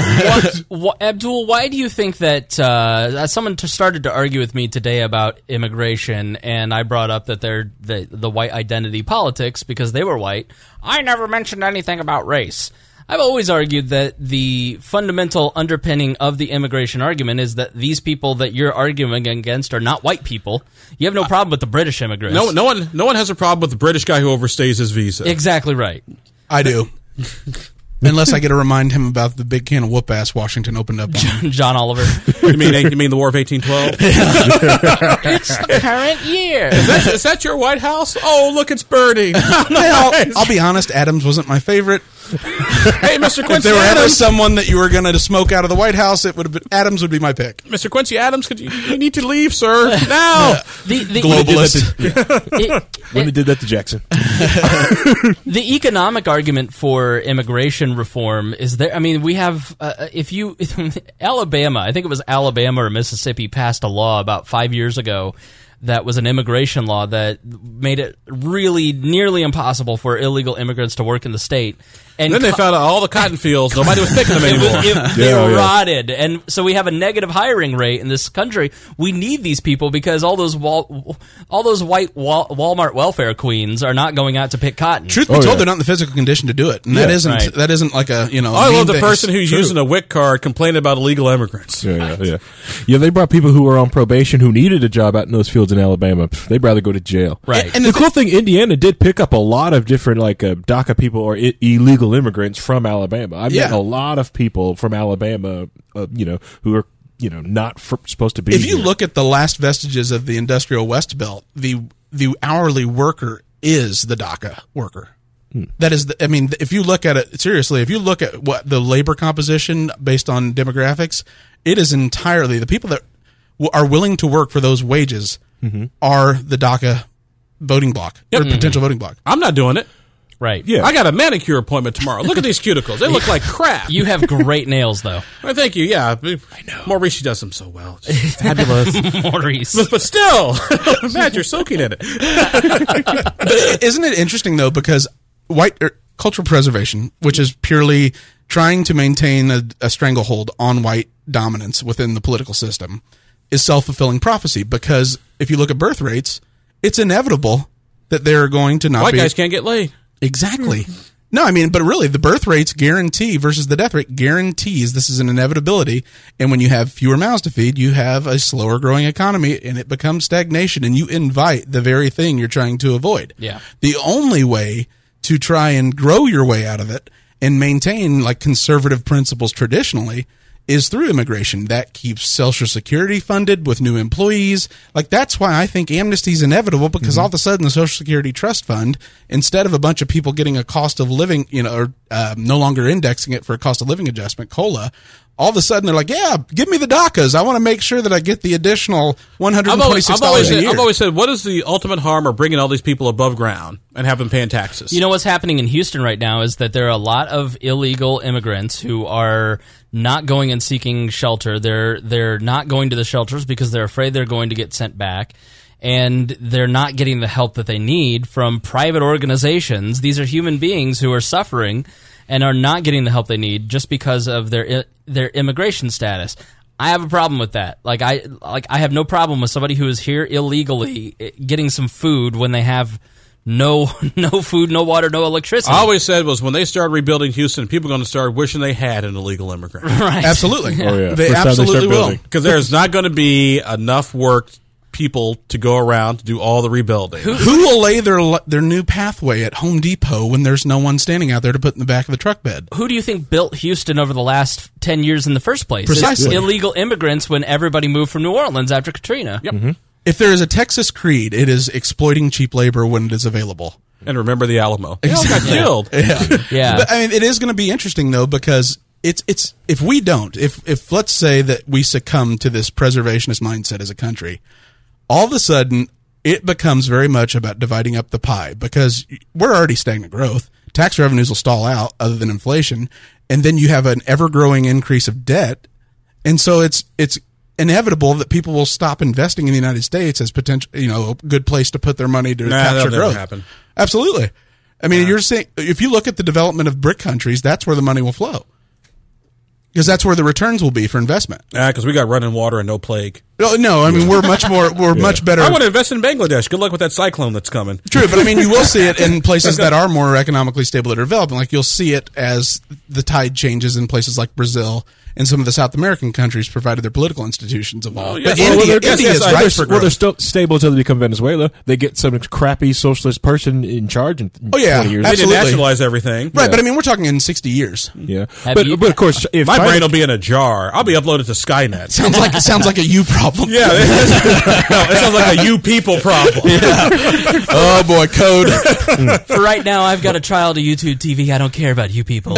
Abdul, why do you think that someone started to argue with me today about immigration, and I brought up that they're the white identity politics because they were white? I never mentioned anything about race. I've always argued that the fundamental underpinning of the immigration argument is that these people that you're arguing against are not white people. You have no problem with the British immigrants. No one has a problem with the British guy who overstays his visa. Exactly right. I do. Unless I get to remind him about the big can of whoop ass Washington opened up on him. John Oliver. You mean the War of 1812? It's the current year. Is that your White House? Oh, look, it's Bernie. I'll be honest, Adams wasn't my favorite. Hey, Mr. If Quincy there were ever Adams. someone that you were going to smoke out of the White House, it would have been Adams would be my pick. Mr. Quincy Adams, you need to leave, sir. Now. The Globalist. When they did that to Jackson. The economic argument for immigration reform is there. I mean, we have Alabama, I think it was Alabama or Mississippi, passed a law about 5 years ago that was an immigration law that made it really nearly impossible for illegal immigrants to work in the state. And then they found out all the cotton fields. Nobody was picking them anymore. They rotted, and so we have a negative hiring rate in this country. We need these people because all those white Walmart welfare queens are not going out to pick cotton. Truth be told, they're not in the physical condition to do it, and that isn't like a I love the person who's using a WIC card complaining about illegal immigrants. Yeah. They brought people who were on probation who needed a job out in those fields in Alabama. They'd rather go to jail. Right. And the cool thing, Indiana did pick up a lot of different DACA people or illegal immigrants from Alabama. I met a lot of people from Alabama, who are not supposed to be. If you here. look at the last vestiges of the industrial West Belt, the hourly worker is the DACA worker. That is, if you look at it seriously, if you look at what the labor composition based on demographics, it is entirely the people that are willing to work for those wages are the DACA voting block or potential voting block. I'm not doing it. Right. Yeah. I got a manicure appointment tomorrow. Look at these cuticles. They look like crap. You have great nails, though. Well, thank you. Yeah. I know. Maurice, she does them so well. Just fabulous. Maurice. But still, Matt, you're soaking in it. But isn't it interesting, though, because cultural preservation, which is purely trying to maintain a stranglehold on white dominance within the political system, is self-fulfilling prophecy, because if you look at birth rates, it's inevitable that they're going to not White be... guys can't get laid. Exactly. No, I mean, but really, the birth rates guarantee versus the death rate guarantees this is an inevitability. And when you have fewer mouths to feed, you have a slower growing economy, and it becomes stagnation, and you invite the very thing you're trying to avoid. Yeah. The only way to try and grow your way out of it and maintain like conservative principles traditionally is through immigration. That keeps Social Security funded with new employees. Like, that's why I think amnesty is inevitable, because all of a sudden the Social Security Trust Fund, instead of a bunch of people getting a cost of living, or no longer indexing it for a cost of living adjustment, COLA, all of a sudden they're like, yeah, give me the DACAs. I want to make sure that I get the additional $126 a year. I've always said, what is the ultimate harm of bringing all these people above ground and have them paying taxes? You know what's happening in Houston right now is that there are a lot of illegal immigrants who are not going and seeking shelter. They're not going to the shelters because they're afraid they're going to get sent back, and they're not getting the help that they need from private organizations. These are human beings who are suffering and are not getting the help they need just because of their immigration status. I have a problem with that. I have no problem with somebody who is here illegally getting some food when they have no food, no water, no electricity. I always said was when they start rebuilding Houston, people are going to start wishing they had an illegal immigrant. Right. Absolutely. Oh, yeah. They First time they absolutely start will. building. Because there's not going to be enough work people to go around to do all the rebuilding. Who will lay their new pathway at Home Depot when there's no one standing out there to put in the back of the truck bed? Who do you think built Houston over the last 10 years in the first place? Precisely. It's illegal immigrants when everybody moved from New Orleans after Katrina. Yep. Mm-hmm. If there is a Texas creed, it is exploiting cheap labor when it is available. And remember the Alamo. They all got killed. Yeah. But, I mean, it is going to be interesting though, because it's if we don't, if let's say that we succumb to this preservationist mindset as a country, all of a sudden it becomes very much about dividing up the pie, because we're already stagnant growth. Tax revenues will stall out other than inflation, and then you have an ever-growing increase of debt. And so it's inevitable that people will stop investing in the United States as potential, a good place to put their money to capture that'll growth. never happen. Absolutely. I mean, you're saying if you look at the development of BRIC countries, that's where the money will flow, because that's where the returns will be for investment. Because we got running water and no plague. No, I mean, we're much better. I want to invest in Bangladesh. Good luck with that cyclone that's coming. True, but I mean, you will see it in places that are more economically stable that are developing. Like, you'll see it as the tide changes in places like Brazil and some of the South American countries, provided their political institutions evolve. yes. But India is I- ripe for growth. they're still stable until they become Venezuela. They get some crappy socialist person in charge in 20 years. They didn't Absolutely. nationalize everything. Right, but I mean, we're talking in 60 years. Yeah, Have you- but of course, if My China- brain will be in a jar. I'll be uploaded to Skynet. Sounds like a you problem. Yeah, it sounds like a you people problem. Oh boy, code. For right now, I've got a trial to YouTube TV. I don't care about you people.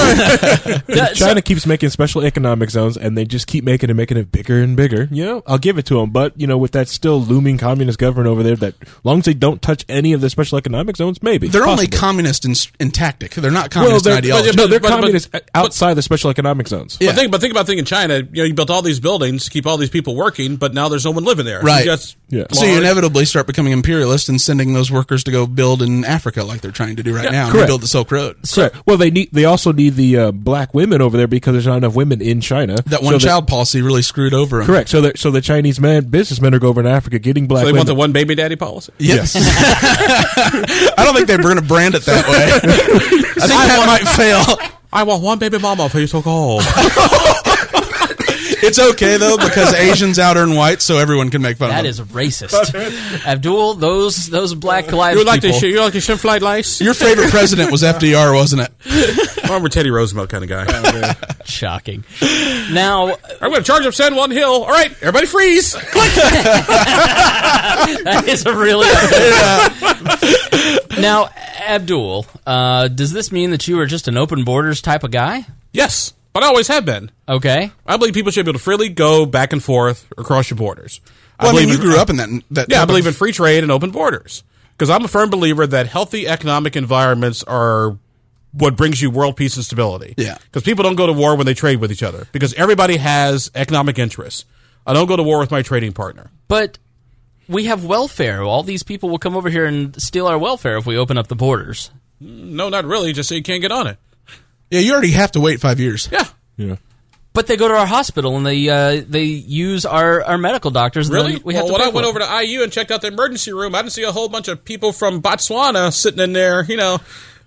China keeps making special economic zones, and they just keep making it bigger and bigger. I'll give it to them. But with that still looming communist government over there, that as long as they don't touch any of the special economic zones, maybe They're only possible. communist in tactic. They're not communist in they're, ideology. no, they're But- communist outside the special economic zones. Yeah. But think about in China. You built all these buildings to keep all these people working, but now there's no one living there. Right. You just Yeah. So you inevitably start becoming imperialist and sending those workers to go build in Africa, like they're trying to do right now, and correct. rebuild the Silk Road. Correct. Well, they also need the black women over there because there's not enough women in China. That So one-child policy really screwed over them. Correct. So the Chinese businessmen are going over in Africa getting black so they women. want the one baby daddy policy. Yes. I don't think they're going to brand it that way. I think that might fail. I want one baby mama for you so cold. It's okay, though, because Asians out earn whites, so everyone can make fun That of is them. racist. Abdul, those black lives You like people. the you like the shrimp fried rice? Your favorite president was FDR, wasn't it? I'm a Teddy Roosevelt kind of guy. Shocking. Now, I'm going to charge up San Juan Hill. All right, everybody freeze. that is a really... Now, Abdul, does this mean that you are just an open borders type of guy? Yes, but I always have been. Okay. I believe people should be able to freely go back and forth across your borders. Well, I mean, you in- grew up in that Yeah, I type believe in of- free trade and open borders. Because I'm a firm believer that healthy economic environments are what brings you world peace and stability. Yeah. Because people don't go to war when they trade with each other. Because everybody has economic interests. I don't go to war with my trading partner. But we have welfare. All these people will come over here and steal our welfare if we open up the borders. No, not really. Just so you can't get on it. Yeah, you already have to wait 5 years. Yeah. Yeah. But they go to our hospital and they use our medical doctors. And Really? then we have to When pay I went for over to IU and checked out the emergency room, I didn't see a whole bunch of people from Botswana sitting in there,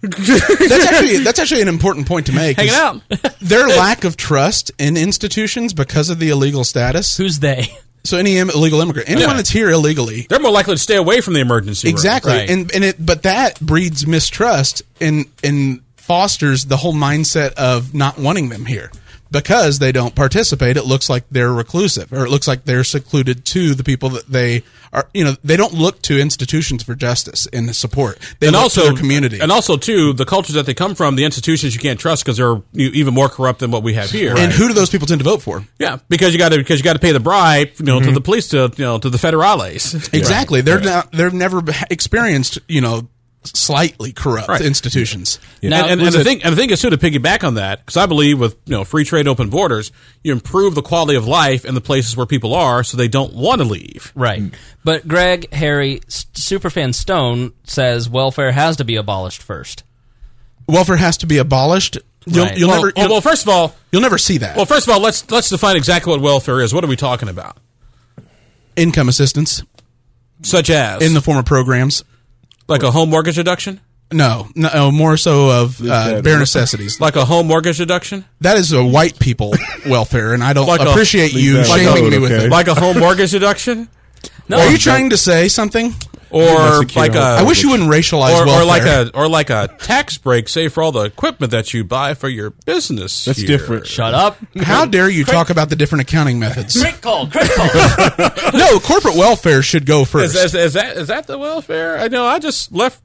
That's actually an important point to make. Hanging out. Their lack of trust in institutions because of the illegal status. Who's they? So any illegal immigrant, anyone that's here illegally, They're more likely to stay away from the emergency room. exactly. Right. But that breeds mistrust and fosters the whole mindset of not wanting them here. Because they don't participate, it looks like they're reclusive, or it looks like they're secluded to the people that they are. They don't look to institutions for justice and support. They look to their community, and also too, the cultures that they come from, the institutions you can't trust because they're even more corrupt than what we have here. And who do those people tend to vote for? Yeah, because you got to pay the bribe, to the police, to the federales. Exactly, they've never experienced slightly corrupt institutions. Now, And the thing is too, to piggyback on that, because I believe with free trade, open borders, you improve the quality of life in the places where people are, so they don't want to leave. Right. But Greg, Harry, Superfan Stone says welfare has to be abolished first. Welfare has to be abolished. Right. Well, first of all, you'll never see that. Well, first of all, let's define exactly what welfare is. What are we talking about? Income assistance, Such as in the form of programs. like a home mortgage deduction, No, more so of bare necessities. like a home mortgage deduction, That is a white people welfare, and I don't Like a- appreciate you Like a- shaming me with okay. it. like a home mortgage deduction, No, Are you trying to say something? or secure like a home I wish you wouldn't racialize welfare. or like a tax break, say for all the equipment that you buy for your business. That's here. different. Shut up. How dare you talk about the different accounting methods? Crit call. No, corporate welfare should go first. Is that the welfare? I know. I just left.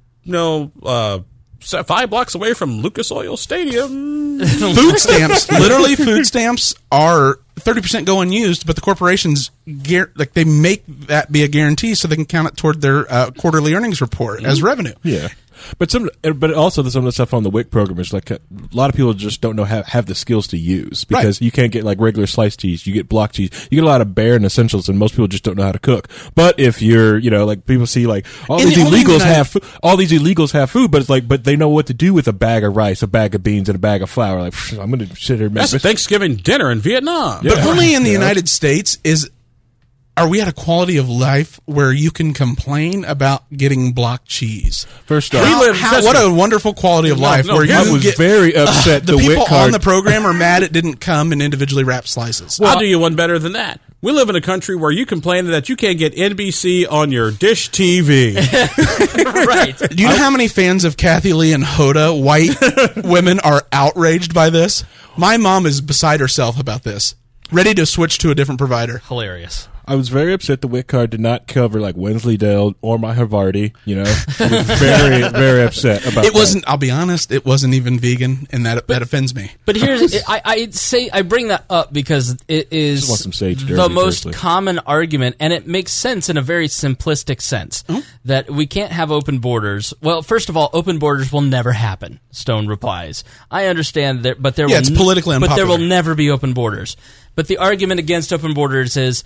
5 blocks away from Lucas Oil Stadium. Food stamps, literally, food stamps are 30% go unused, but the corporations they make that be a guarantee so they can count it toward their quarterly earnings report as revenue. Yeah. But also some of the stuff on the WIC program is like a lot of people just don't know have the skills to use because you can't get like regular sliced cheese, you get block cheese, you get a lot of bare and essentials, and most people just don't know how to cook. But if you're like people see like all these illegals have food, but it's like but they know what to do with a bag of rice, a bag of beans, and a bag of flour. Like I'm going to sit here. That's Thanksgiving dinner in Vietnam. But only in the United States are we at a quality of life where you can complain about getting block cheese? First off, What a wonderful quality of life where I you was get very upset. the WIC people card, on the program are mad it didn't come in individually wrapped slices. I'll do you one better than that. We live in a country where you complain that you can't get NBC on your dish TV. Right. Do you know how many fans of Kathy Lee and Hoda, white women, are outraged by this? My mom is beside herself about this, ready to switch to a different provider. Hilarious. I was very upset the WIC card did not cover like Wensleydale or my Havarti. I was very, very upset about It wasn't. I'll be honest. It wasn't even vegan, and that offends me. But here's I bring that up because it is Just want some sage the derby, most firstly. common argument, and it makes sense in a very simplistic sense that we can't have open borders. Well, first of all, open borders will never happen. Stone replies. I understand that, but it's politically but there will unpopular. never be open borders. But the argument against open borders is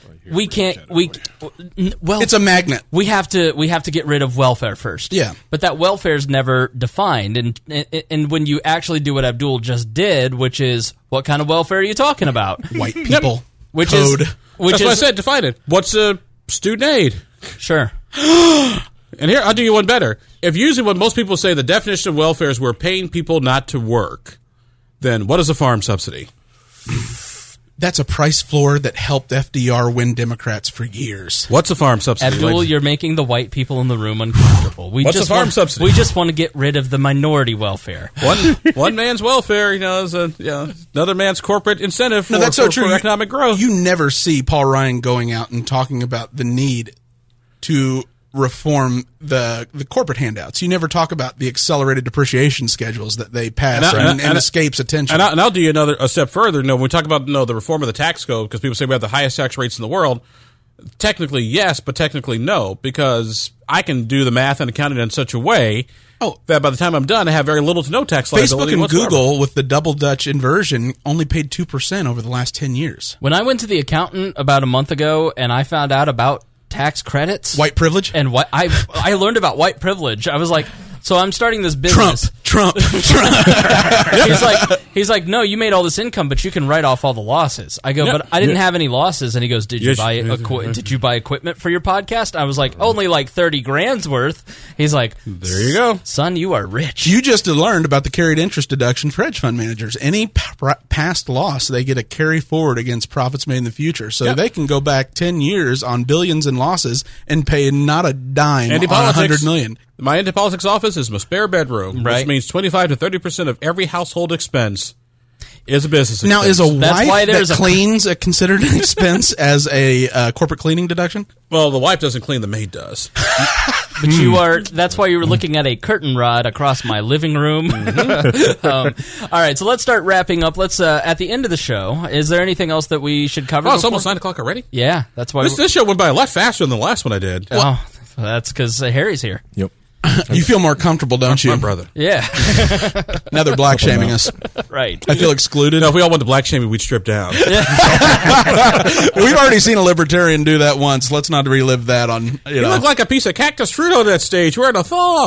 It's a magnet. we have to get rid of welfare first. Yeah. But that welfare is never defined, and when you actually do what Abdul just did, which is what kind of welfare are you talking about? White people. Which Code. is which That's is what I said. Define it. What's a student aid? sure. And here, I'll do you one better. If usually what most people say the definition of welfare is we're paying people not to work, then what is a farm subsidy? That's a price floor that helped FDR win Democrats for years. What's a farm subsidy? Abdul, Like- you're making the white people in the room uncomfortable. What's a farm subsidy? We just want to get rid of the minority welfare. one man's welfare, is another man's corporate incentive for, No, that's so true. for economic growth. You never see Paul Ryan going out and talking about the need to reform the corporate handouts. You never talk about the accelerated depreciation schedules that they pass and escapes attention. And I'll do you a step further. When we talk about the reform of the tax code, because people say we have the highest tax rates in the world, technically yes, but technically no, because I can do the math and account it in such a way that by the time I'm done, I have very little to no tax liability Facebook and whatsoever. Google, with the double Dutch inversion, only paid 2% over the last 10 years. When I went to the accountant about a month ago and I found out about tax credits, White privilege? and what I learned about white privilege, I was like, So I'm starting this business. Trump. He's like, no, you made all this income, but you can write off all the losses. I go, but I didn't have any losses. And he goes, did you buy equipment for your podcast? I was like, only like 30 grand's worth. He's like, there you go, son, you are rich. You just learned about the carried interest deduction for hedge fund managers. Any past loss, they get a carry forward against profits made in the future. So they can go back 10 years on billions in losses and pay not a dime on $100 million. My anti-politics office is my spare bedroom, which means 25 to 30% of every household expense is a business expense. Now, is a wife that cleans considered an expense as a corporate cleaning deduction? Well, the wife doesn't clean, the maid does. But you are. That's why you were looking at a curtain rod across my living room. All right, so let's start wrapping up. Let's at the end of the show. Is there anything else that we should cover? Oh, it's almost 9 o'clock already. Yeah, that's why this show went by a lot faster than the last one I did. Oh, that's because Harry's here. Yep. You feel more comfortable, don't you? My brother. Yeah. Now they're black shaming us. Right. I feel excluded. No, if we all went to black shaming, we'd strip down. We've already seen a libertarian do that once. Let's not relive that on, You look like a piece of cactus fruit on that stage wearing a thong.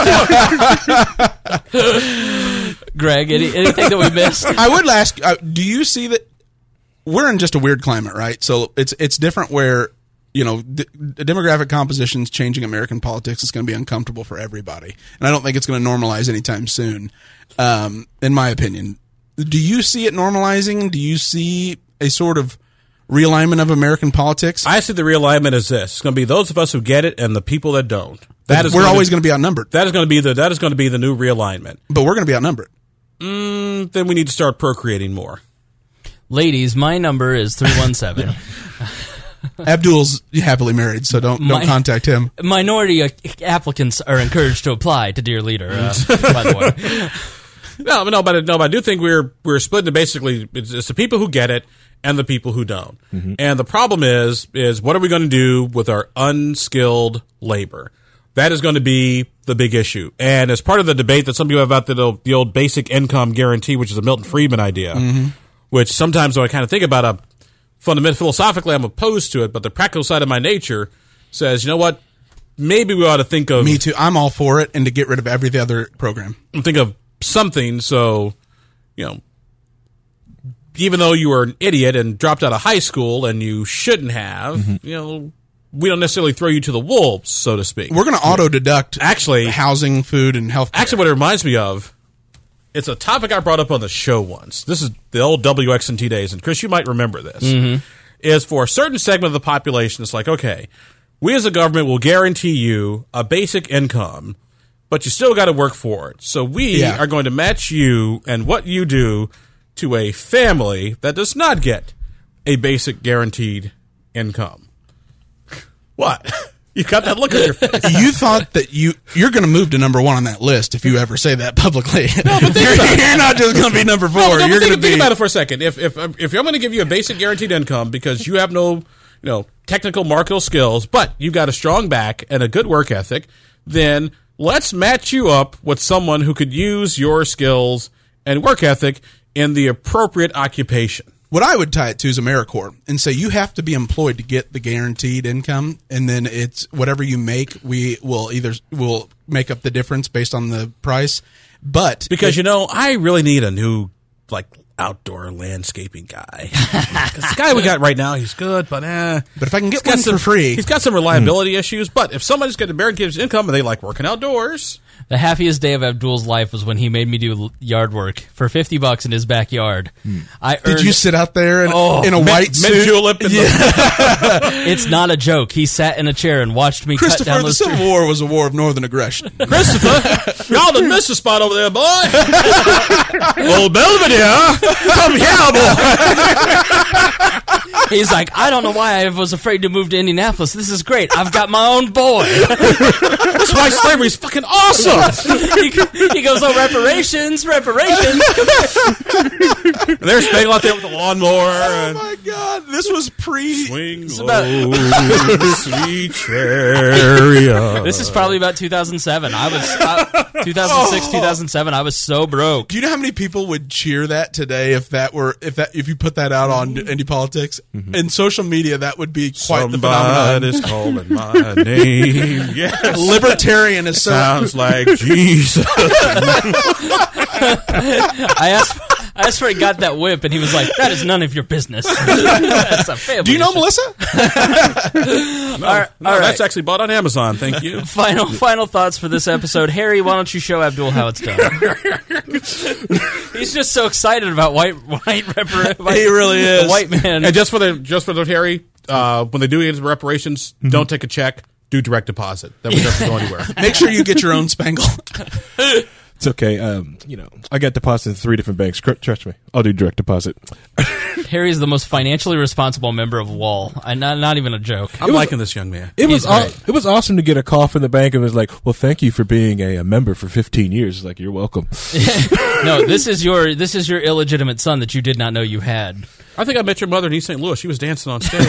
Greg, anything that we missed? I would ask, do you see that we're in just a weird climate, right? So it's different where, the demographic composition's changing American politics. It's going to be uncomfortable for everybody. And I don't think it's going to normalize anytime soon, in my opinion. Do you see it normalizing? Do you see a sort of realignment of American politics? I see the realignment as this. It's going to be those of us who get it and the people that don't. We're always going to be outnumbered. That is going to be the new realignment. But we're going to be outnumbered. Then we need to start procreating more. Ladies, my number is 317. Abdul's happily married, so don't contact him. Minority applicants are encouraged to apply to Dear Leader, by the way. No, but I do think we're split into basically it's the people who get it and the people who don't. Mm-hmm. And the problem is what are we going to do with our unskilled labor? That is going to be the big issue. And as part of the debate that some people have about the old basic income guarantee, which is a Milton Friedman idea, which sometimes when I kind of think about philosophically, I'm opposed to it, but the practical side of my nature says, you know what? Maybe we ought to think of... Me too. I'm all for it, and to get rid of every other program. Think of something so, even though you were an idiot and dropped out of high school and you shouldn't have, we don't necessarily throw you to the wolves, so to speak. We're going to auto-deduct actually housing, food, and health care. Actually, what it reminds me of, it's a topic I brought up on the show once. This is the old WXNT days, and Chris, you might remember this. Is for a certain segment of the population, it's like, okay, we as a government will guarantee you a basic income, but you still got to work for it. So we are going to match you and what you do to a family that does not get a basic guaranteed income. What? You got that look on your face. You thought that you're going to move to number 1 on that list if you ever say that publicly. No, but you're not just going to be number 4. You're going to think about it for a second. If I'm going to give you a basic guaranteed income because you have no technical marketable skills, but you've got a strong back and a good work ethic, then let's match you up with someone who could use your skills and work ethic in the appropriate occupation. What I would tie it to is AmeriCorps and say you have to be employed to get the guaranteed income, and then it's whatever you make, we'll make up the difference based on the price. But because I really need a new outdoor landscaping guy. The guy we got right now, he's good, but if I can get one for free, he's got some reliability issues. But if somebody's got a guaranteed income and they like working outdoors. The happiest day of Abdul's life was when he made me do yard work for $50 in his backyard. Did you sit out there in a white suit? Julep. It's not a joke. He sat in a chair and watched me cut down those trees. The Civil War was a war of northern aggression. Christopher, y'all done missed a spot over there, boy. Old Belvedere, come here, boy. He's like, I don't know why I was afraid to move to Indianapolis. This is great. I've got my own boy. This white slavery is fucking awesome. He goes, reparations. There's Spangler out there with the lawnmower. Oh my God, this was Swing low, sweet chariot. This is probably about 2007. I was 2006, 2007. I was so broke. Do you know how many people would cheer that today if you put that out on indie politics and social media? That would be quite the phenomenon. Somebody's calling my name. Yes. Libertarian is so Sounds like Jesus. I asked where he got that whip, and he was like, "That is none of your business." That's a family Do you know issue. Melissa? All right. That's actually bought on Amazon. Thank you. Final thoughts for this episode. Harry, why don't you show Abdul how it's done? He's just so excited about white He really is. the white man. And just for the Harry, when they do any reparations, don't take a check. Do direct deposit. That doesn't go anywhere. Make sure you get your own spangle. It's okay. I got deposited in 3 different banks. Trust me, I'll do direct deposit. Harry's the most financially responsible member of WAL. Not even a joke. I'm liking this young man. It was great. it was awesome to get a call from the bank and it was like, well, thank you for being a member for 15 years. It's like, you're welcome. No, this is your illegitimate son that you did not know you had. I think I met your mother in East St. Louis. She was dancing on stage.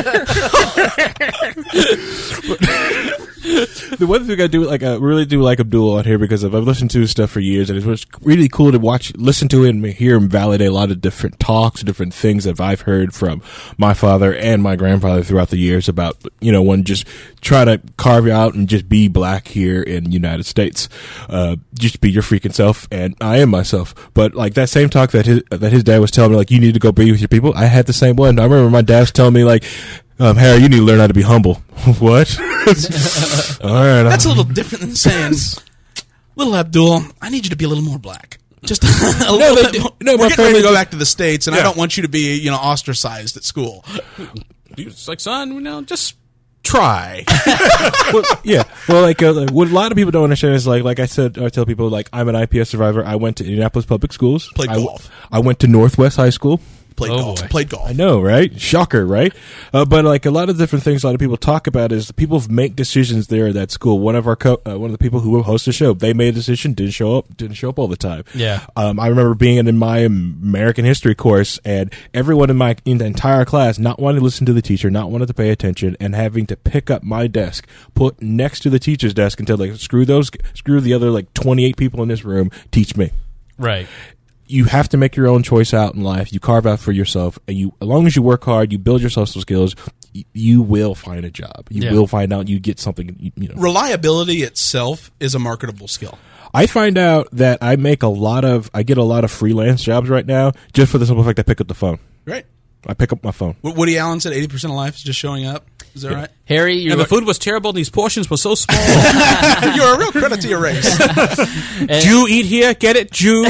The one thing I do really do like Abdul on here because I've listened to his stuff for years, and it was really cool to listen to it and hear him validate a lot of different talks, different things that I've heard from my father and my grandfather throughout the years about, one just try to carve out and just be black here in the United States. Just be your freaking self, and I am myself. But like that same talk that his dad was telling me, like, you need to go be with your people. I had the same one. I remember my dad was telling me, like, Harry, you need to learn how to be humble. What? All right. That's a little different than saying, little Abdul, I need you to be a little more black. Just a little bit more. no, We're my getting ready family to go back to the States, and I don't want you to be, ostracized at school. It's like, son, just try. Well, yeah. Well, what a lot of people don't understand is like I said, I tell people, like, I'm an IPS survivor. I went to Indianapolis Public Schools. Played golf. I went to Northwest High School. Played golf. I know, right? Shocker, right? But like a lot of different things a lot of people talk about is people make decisions there at that school. One of the people who host the show, they made a decision, didn't show up all the time. Yeah. I remember being in my American history course and everyone in the entire class not wanting to listen to the teacher, not wanting to pay attention, and having to pick up my desk, put next to the teacher's desk until like screw the other like 28 people in this room, teach me. Right. You have to make your own choice out in life. You carve out for yourself, and as long as you work hard, you build yourself some skills, you will find a job. You will find out. You get something. Reliability itself is a marketable skill. I find out that I get a lot of freelance jobs right now just for the simple fact I pick up the phone. Right. I pick up my phone. Woody Allen said 80% of life is just showing up. Is that right? Harry, And the food was terrible, and these portions were so small. You're a real credit to your race. Jew, eat here. Get it? Jew.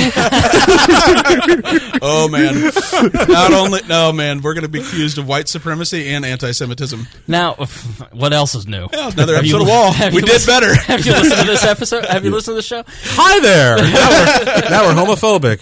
Oh, man. We're going to be accused of white supremacy and anti-Semitism. Now, what else is new? Yeah, another episode of Wall. We did better. Have you listened to this episode? Have you listened to the show? Hi there. Now we're homophobic.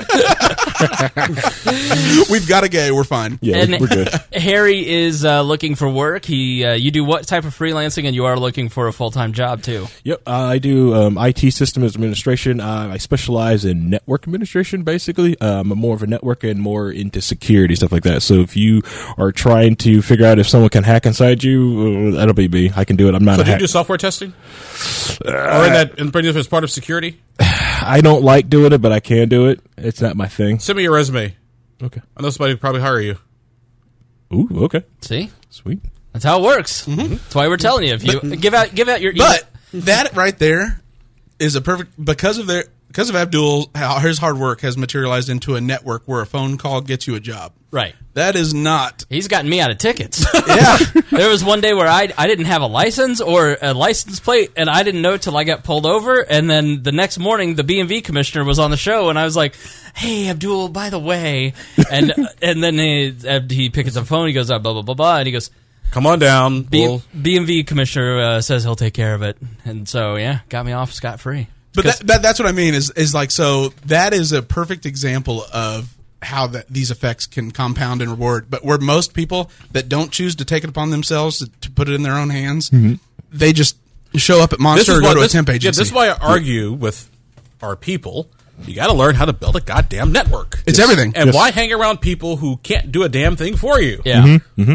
We've got a gay. We're fine. Yeah, And we're good. Harry is looking for work. You do what type of freelancing, and you are looking for a full-time job too. Yep, I do IT systems administration. I specialize in network administration, basically. I'm more of a network and more into security, stuff like that. So if you are trying to figure out if someone can hack inside you, that'll be me. I can do it. I'm not So a do you hack. do software testing? Or bring this as part of security? I don't like doing it, but I can do it. It's not my thing. Send me your resume. Okay. I know somebody would probably hire you. Ooh, okay. See, Sweet. that's how it works. That's why we're telling you. If you give out your email. But that right there is a perfect because of Abdul, how his hard work has materialized into a network where a phone call gets you a job. Right. That is not. He's gotten me out of tickets. Yeah. There was one day where I didn't have a license or a license plate, and I didn't know till I got pulled over. And then the next morning, the BMV commissioner was on the show, and I was like, "Hey, Abdul, by the way," and then he picks up the phone, he goes, "Blah blah blah blah," and he goes, Come on down. BMV commissioner says he'll take care of it, and so yeah, got me off scot free. But that's what I mean is like, so that is a perfect example of how these effects can compound and reward. But where most people that don't choose to take it upon themselves to put it in their own hands, they just show up at Monster or go to a temp agency. Yeah, this is why I argue with our people. You got to learn how to build a goddamn network. It's everything. And why hang around people who can't do a damn thing for you? Yeah.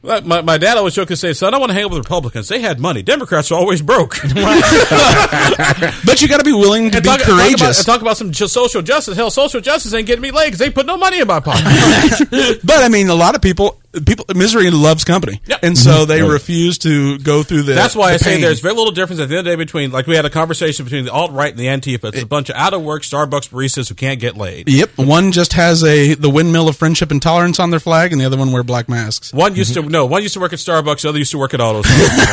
My dad always joked and say, "Son, I want to hang out with Republicans. They had money. Democrats are always broke." But you got to be willing to be courageous. Talk about some social justice. Hell, social justice ain't getting me laid because they put no money in my pocket. But I mean, a lot of people misery loves company, and so they refuse to go through the. That's why I say pain. there's very little difference at the end of the day between, like we had a conversation between the alt-right and the Antifa. It's a bunch of out-of-work Starbucks baristas who can't get laid. Yep, one just has the windmill of friendship and tolerance on their flag, and the other one wear black masks. One used to work at Starbucks, the other used to work at AutoZone.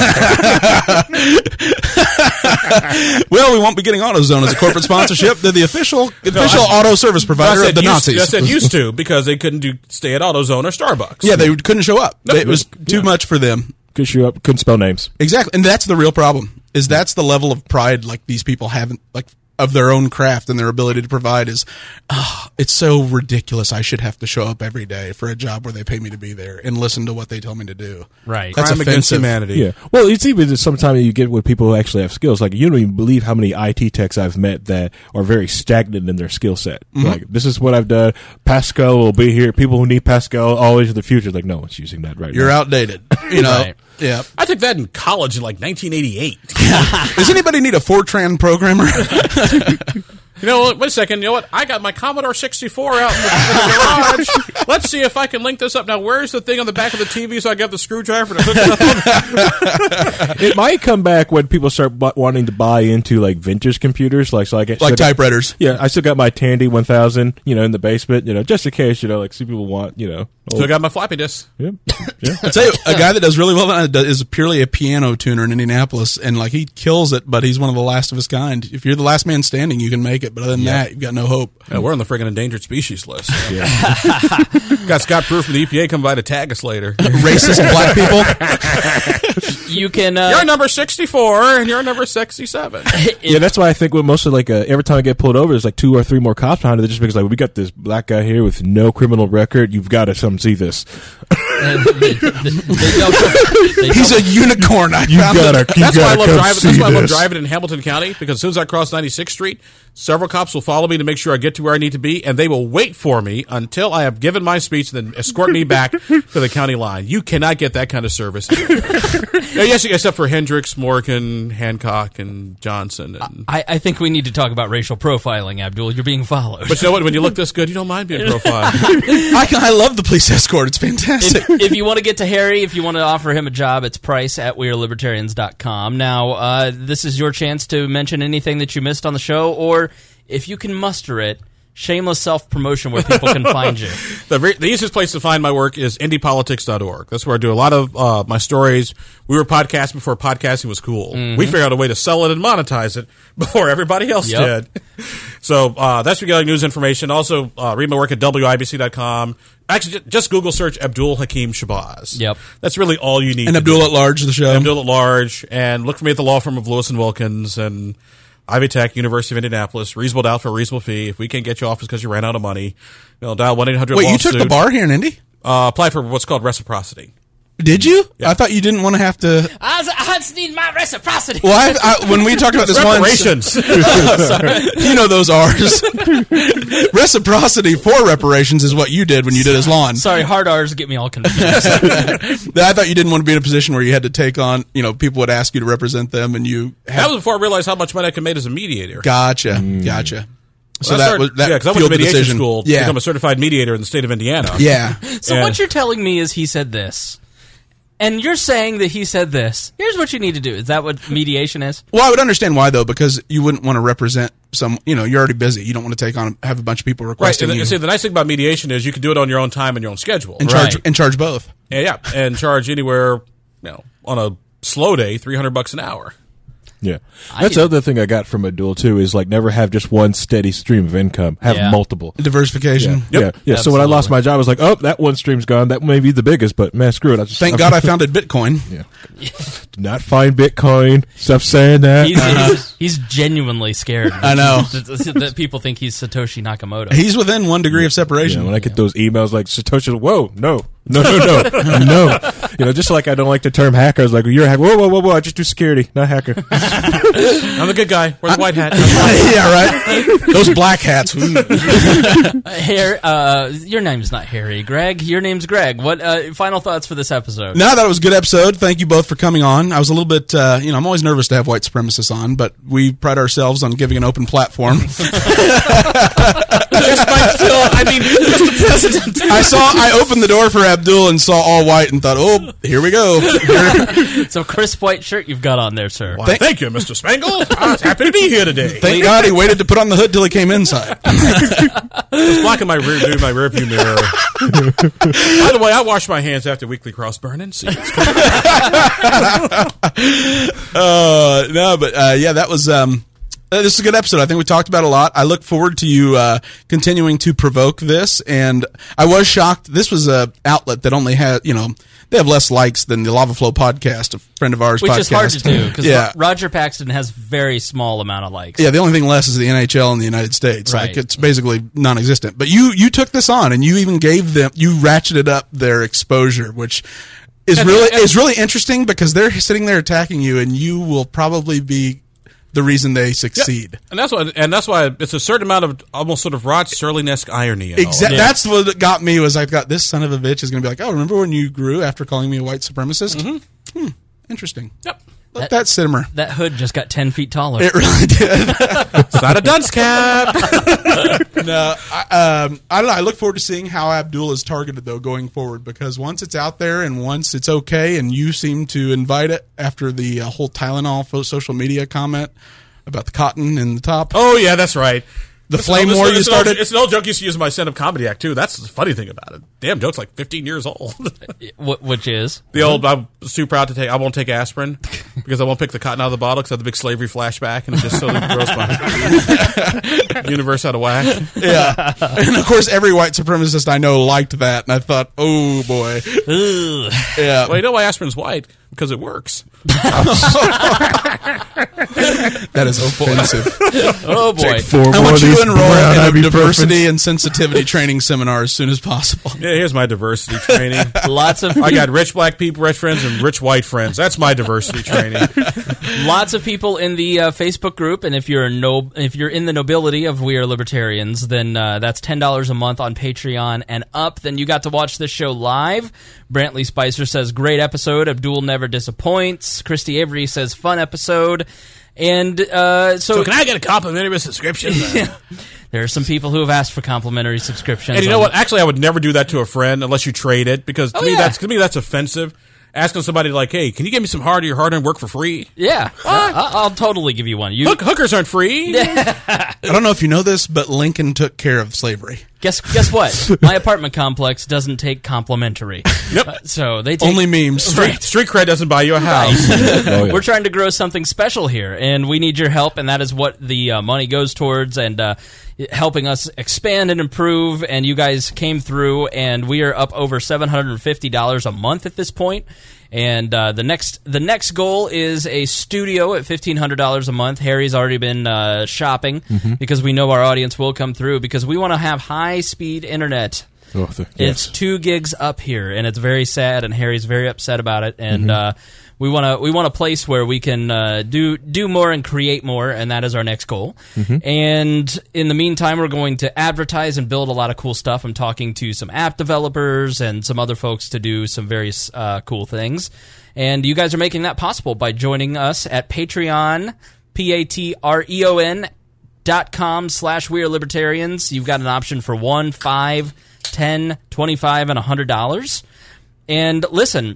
Well, we won't be getting AutoZone as a corporate sponsorship. They're the official auto service provider of the Nazis. I said used to because they couldn't stay at AutoZone or Starbucks. Yeah, they couldn't show up. It was too much for them. Couldn't show up, couldn't spell names. Exactly, and that's the real problem. That's the level of pride like these people haven't of their own craft and their ability to provide is, it's so ridiculous. I should have to show up every day for a job where they pay me to be there and listen to what they tell me to do. Right. That's Crime against offensive. humanity. Yeah. Well, it's even sometimes you get with people who actually have skills. Like, you don't even believe how many IT techs I've met that are very stagnant in their skill set. Like, this is what I've done. Pascal will be here. People who need Pascal always in the future. Like, no one's using that right now. You're outdated. You know? Right. Yeah. I took that in college in like 1988. Does anybody need a Fortran programmer? You know what? Wait a second. You know what? I got my Commodore 64 out in the garage. Let's see if I can link this up. Now, where's the thing on the back of the TV so I got the screwdriver to hook it up? It might come back when people start wanting to buy into like vintage computers, like typewriters. Yeah, I still got my Tandy 1000, in the basement, just in case, like some people want, So I got my floppy disk. Yeah, yeah. I'll tell you, a guy that does really well is purely a piano tuner in Indianapolis, and he kills it, but he's one of the last of his kind. If you're the last man standing, you can make it, but other than that, you've got no hope. Yeah, we're on the friggin' endangered species list. Yeah. Got Scott Proof from the EPA come by to tag us later. Racist black people. You can. You're number 64 and you're number 67. Yeah, that's why I think mostly every time I get pulled over, there's like 2 or 3 more cops behind it, just because we got this black guy here with no criminal record. You've got to come see this. He's a unicorn. That's why I love driving in Hamilton County, because as soon as I cross 96th Street, several cops will follow me to make sure I get to where I need to be, and they will wait for me until I have given my speech and then escort me back to the county line. You cannot get that kind of service. Yes, except for Hendricks, Morgan, Hancock, and Johnson. And I think we need to talk about racial profiling, Abdul. You're being followed. But you know what? When you look this good, you don't mind being profiled. I love the police escort. It's fantastic. If you want to get to Harry, if you want to offer him a job, it's price@wearelibertarians.com. Now, this is your chance to mention anything that you missed on the show, or if you can muster it, shameless self-promotion where people can find you. The easiest place to find my work is indiepolitics.org. That's where I do a lot of my stories. We were podcasting before podcasting was cool. We figured out a way to sell it and monetize it before everybody else did. So that's where you get news information. Also, read my work at WIBC.com. Actually, just Google search Abdul Hakim Shabazz. Yep. That's really all you need. And Abdul at Large, the show. Abdul at Large. And look for me at the law firm of Lewis & Wilkins and Ivy Tech, University of Indianapolis. Reasonable doubt for a reasonable fee. If we can't get you office because you ran out of money, dial 1-800-LAWSUIT. Wait, you took the bar here in Indy? Apply for what's called reciprocity. Did you? Yeah. I thought you didn't want to have to. I just need my reciprocity. Well, when we talked about this reparations. You know those R's. Reciprocity for reparations is what you did when you did his lawn. Sorry, hard R's get me all confused. I thought you didn't want to be in a position where you had to take on, people would ask you to represent them, and you. That was before I realized how much money I could make as a mediator. Gotcha. So because I went to mediation school to Yeah. become a certified mediator in the state of Indiana. Yeah. So what you're telling me is he said this. And you're saying that he said this. Here's what you need to do. Is that what mediation is? Well, I would understand why, though, because you wouldn't want to represent you're already busy. You don't want to have a bunch of people requesting you. See, the nice thing about mediation is you can do it on your own time and your own schedule. And charge both. And charge anywhere, on a slow day, $300 an hour. Yeah. That's the other thing I got from Abdul, too, is never have just one steady stream of income. Have multiple. Diversification. Yeah. So when I lost my job, I was like, that one stream's gone. That may be the biggest, but man, screw it. Thank God I founded Bitcoin. Yeah. Did not find Bitcoin. Stop saying that. He's genuinely scared. I know. that people think he's Satoshi Nakamoto. He's within 1 degree of separation. When I get those emails like Satoshi, whoa, no. No. You know, just like I don't like the term hacker. I was like, you're a hacker. Whoa. I just do security, not hacker. I'm the good guy. Wear the white hat. Yeah, right. Those black hats. Your name's not Harry. Greg, your name's Greg. What final thoughts for this episode? No, that was a good episode. Thank you both for coming on. I was a little bit, I'm always nervous to have white supremacists on, but we pride ourselves on giving an open platform. Mr. President. I opened the door for Abdul and saw all white and thought, oh, here we go. It's a crisp white shirt you've got on there, sir. Why, thank you, Mr. Spangle. I was happy to be here today. Thank God he waited to put on the hood till he came inside. I was blocking my rear view mirror. By the way, I wash my hands after weekly cross burning. See, it's coming. That was this is a good episode. I think we talked about a lot. I look forward to you continuing to provoke this, and I was shocked. This was a outlet that only had, they have less likes than the Lava Flow podcast, a friend of ours Which podcast. is hard to do, because Yeah. Roger Paxton has very small amount of likes. Yeah, the only thing less is the NHL in the United States. Right. Like, it's basically non-existent. But you took this on, and you even you ratcheted up their exposure, which is really interesting, because they're sitting there attacking you, and you will probably be the reason they succeed. And that's why it's a certain amount of almost sort of Rod Serling-esque irony. Exactly. That's what got me, was I thought, this son of a bitch is going to be like, oh, remember when you grew after calling me a white supremacist? Mm-hmm. Interesting. Yep. Let that simmer. That hood just got 10 feet taller. It really did. It's not a dunce cap. No, I don't know. I look forward to seeing how Abdul is targeted, though, going forward, because once it's out there and once it's okay, and you seem to invite it after the whole Tylenol social media comment about the cotton in the top. Oh, yeah, that's right. The flame war you started. It's an old joke you used to use in my stand-up comedy act, too. That's the funny thing about it. Damn joke's like 15 years old. Which is? The old, I'm too proud to take, I won't take aspirin because I won't pick the cotton out of the bottle because I have the big slavery flashback and it just totally throws my universe out of whack. Yeah. And of course, every white supremacist I know liked that, and I thought, oh boy. Ugh. Yeah. Well, you know why aspirin's white? Because it works. That is offensive. Oh, boy. I want you to enroll in a diversity and sensitivity training seminar as soon as possible. Yeah, here's my diversity training. Lots of I got rich black people, rich friends, and rich white friends. That's my diversity training. Lots of people in the Facebook group, and if you're in the nobility of We Are Libertarians, then that's $10 a month on Patreon and up. Then you got to watch this show live. Brantley Spicer says, great episode. Abdul never disappoints. Christy Avery says, fun episode. And so can I get a complimentary subscription? There are some people who have asked for complimentary subscriptions. And you know what? Actually, I would never do that to a friend unless you trade it, because to me that's offensive. Asking somebody like, hey, can you give me some hard earned work for free? Yeah, I'll totally give you one. Hookers aren't free. I don't know if you know this, but Lincoln took care of slavery. Guess what? My apartment complex doesn't take complimentary. Yep. So they take Only memes. Street cred doesn't buy you a house. Oh, yeah. We're trying to grow something special here, and we need your help, and that is what the money goes towards, and helping us expand and improve. And you guys came through, and we are up over $750 a month at this point. And the next goal is a studio at $1,500 a month. Harry's already been shopping because we know our audience will come through, because we want to have high-speed internet. It's 2 gigs up here, and it's very sad, and Harry's very upset about it. And we want a place where we can do more and create more, and that is our next goal. And in the meantime, we're going to advertise and build a lot of cool stuff. I'm talking to some app developers and some other folks to do some various cool things. And you guys are making that possible by joining us at Patreon, patreon.com/wearelibertarians. You've got an option for $1, $5, $10, $25, and $100. And listen,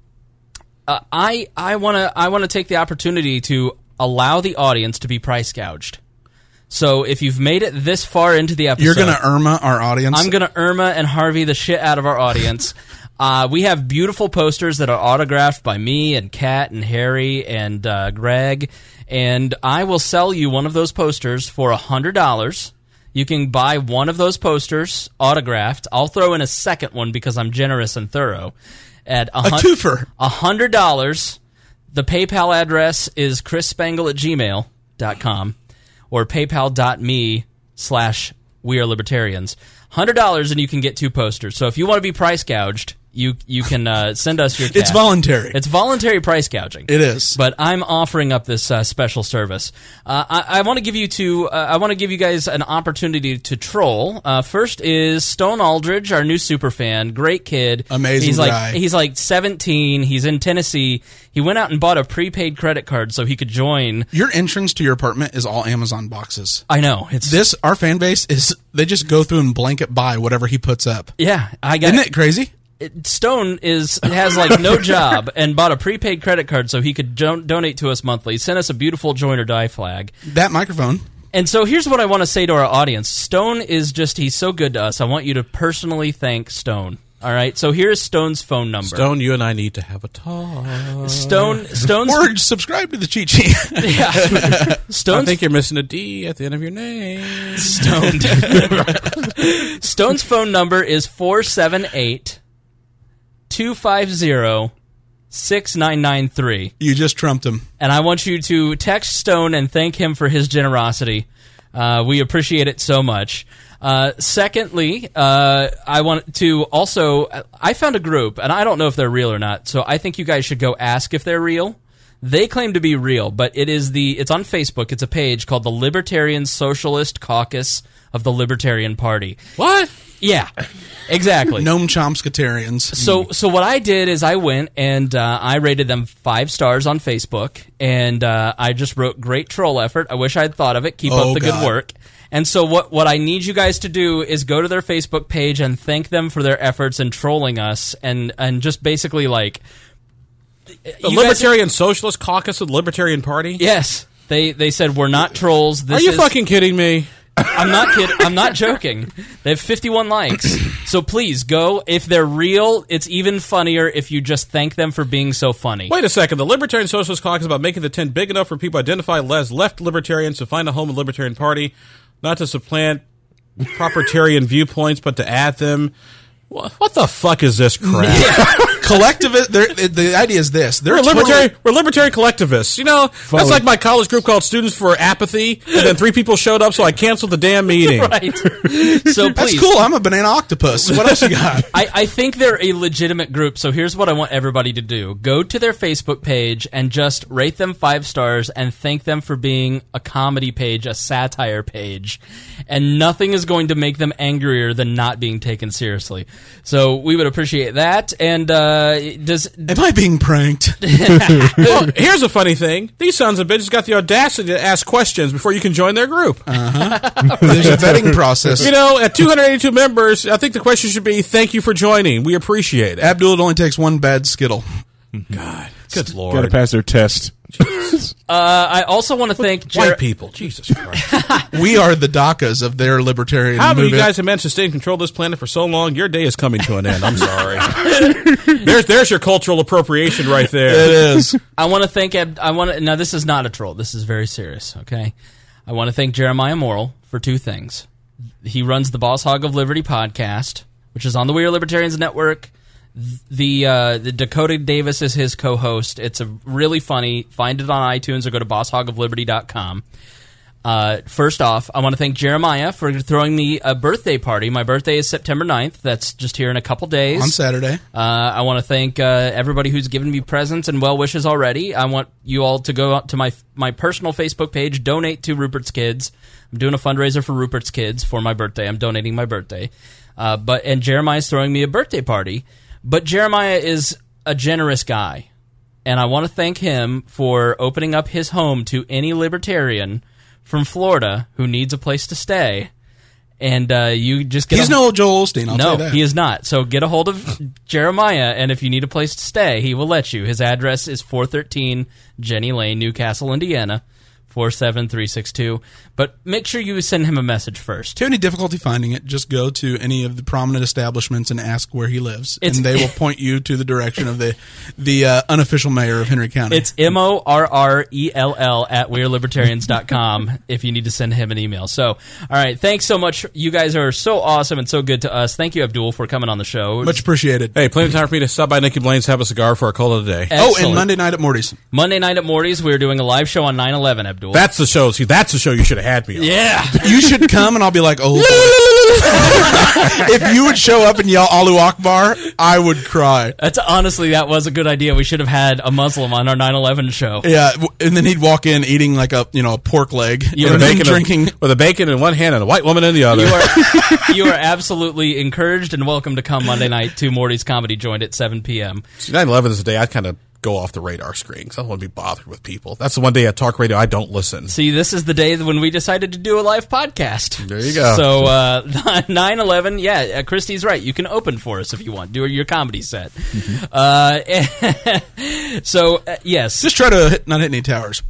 I want to take the opportunity to allow the audience to be price gouged. So if you've made it this far into the episode, You're going to Irma our audience? I'm going to Irma and Harvey the shit out of our audience. We have beautiful posters that are autographed by me and Kat and Harry and Greg, and I will sell you one of those posters for $100. You can buy one of those posters autographed. I'll throw in a second one because I'm generous and thorough. At a twofer. $100. The PayPal address is chrisspangle@gmail.com or paypal.me/wearelibertarians. $100 and you can get 2 posters. So if you want to be price gouged, you can send us your cash. It's voluntary. It's voluntary price gouging. It is. But I'm offering up this special service. I want to give you I want to give you guys an opportunity to troll. First is Stone Aldridge, our new super fan, great kid, amazing guy. He's like 17. He's in Tennessee. He went out and bought a prepaid credit card so he could join. Your entrance to your apartment is all Amazon boxes. I know. It's our fan base is they just go through and blanket buy whatever he puts up. Yeah, Isn't it crazy? Stone has like no job and bought a prepaid credit card so he could donate to us monthly. Sent us a beautiful join or die flag. That microphone. And so here's what I want to say to our audience. Stone he's so good to us. I want you to personally thank Stone. All right, so here's Stone's phone number. Stone, you and I need to have a talk. Stone's or subscribe to the cheat sheet. Yeah. I think you're missing a D at the end of your name. Stone's phone number is 478-250-6993. You just trumped him. And I want you to text Stone and thank him for his generosity. We appreciate it so much. Secondly, I want to also... I found a group, and I don't know if they're real or not, so I think you guys should go ask if they're real. They claim to be real, but it's on Facebook. It's a page called the Libertarian Socialist Caucus of the Libertarian Party. What? Yeah, exactly. Noam Chomskytarians. So what I did is I went and I rated them 5 stars on Facebook, and I just wrote, great troll effort. I wish I'd thought of it. Keep up the good work. And so what I need you guys to do is go to their Facebook page and thank them for their efforts in trolling us, and just basically like... The Libertarian Socialist Caucus of the Libertarian Party? Yes. They said, we're not trolls. Are you fucking kidding me? I'm not kidding. I'm not joking. They have 51 likes. So please go. If they're real, it's even funnier if you just thank them for being so funny. Wait a second. The Libertarian Socialist Caucus is about making the tent big enough for people to identify as left libertarians to find a home in the Libertarian Party, not to supplant propertarian viewpoints, but to add them. What the fuck is this crap? Yeah. Collectivist. The idea is this: we're libertarian collectivists. You know, that's like my college group called Students for Apathy, and then 3 people showed up, so I canceled the damn meeting. Right. So that's cool. I'm a banana octopus. What else you got? I think they're a legitimate group. So here's what I want everybody to do: go to their Facebook page and just rate them 5 stars and thank them for being a comedy page, a satire page, and nothing is going to make them angrier than not being taken seriously. So we would appreciate that. And am I being pranked? Well, here's a funny thing: these sons of bitches got the audacity to ask questions before you can join their group. There's a vetting process. You know, at 282 members, I think the question should be: "Thank you for joining. We appreciate it." Abdul, it only takes 1 bad Skittle. God, good Lord, got to pass their test. I also want to thank white people. Jesus Christ, we are the DACAs of their libertarian How movement. You guys have managed to stay in control of this planet for so long? Your day is coming to an end. I'm sorry. There's your cultural appropriation right there. It is. I want to thank. Now this is not a troll. This is very serious. Okay, I want to thank Jeremiah Morrill for 2 things. He runs the Boss Hog of Liberty podcast, which is on the We Are Libertarians Network. The Dakota Davis is his co-host. It's a really funny. Find it on iTunes or go to bosshogofliberty.com. First off, I want to thank Jeremiah for throwing me a birthday party. My birthday is September 9th. That's just here in a couple days. On Saturday. I want to thank everybody who's given me presents and well wishes already. I want you all to go out to my personal Facebook page, donate to Rupert's Kids. I'm doing a fundraiser for Rupert's Kids for my birthday. I'm donating my birthday. And Jeremiah's throwing me a birthday party. But Jeremiah is a generous guy, and I want to thank him for opening up his home to any libertarian from Florida who needs a place to stay. And you just get He's no Joel Osteen, I'll tell you that. No, he is not. So get a hold of Jeremiah, and if you need a place to stay, he will let you. His address is 413 Jenny Lane, Newcastle, Indiana, 47362. But make sure you send him a message first. If you have any difficulty finding it, just go to any of the prominent establishments and ask where he lives, and they will point you to the direction of the unofficial mayor of Henry County. It's MORRELL at WeAreLibertarians.com if you need to send him an email. So, all right, thanks so much. You guys are so awesome and so good to us. Thank you, Abdul, for coming on the show. Much appreciated. Hey, plenty of time for me to stop by Nikki Blaine's, have a cigar for our call of the day. Excellent. Oh, and Monday night at Morty's. Monday night at Morty's, we're doing a live show on 9/11, Abdul. Abdul. That's the show. See, that's the show you should have had me on. yeah. You should come, and I'll be like, oh. If you would show up and yell Allahu Akbar, I would cry. That was a good idea. We should have had a Muslim on our 9/11 show. Yeah, and then he'd walk in eating like a pork leg, You and were then drinking. with a bacon in one hand and a white woman in the other. You are absolutely encouraged and welcome to come Monday night to Morty's Comedy Joint at 7 p.m. 9/11 is the day I'd kind of go off the radar screen because I don't want to be bothered with people. That's the one day at talk radio I don't listen. See, this is the day when we decided to do a live podcast. There you go. So 9/11, yeah, Christy's right. You can open for us if you want. Do your comedy set. Yes. Just try to not hit any towers.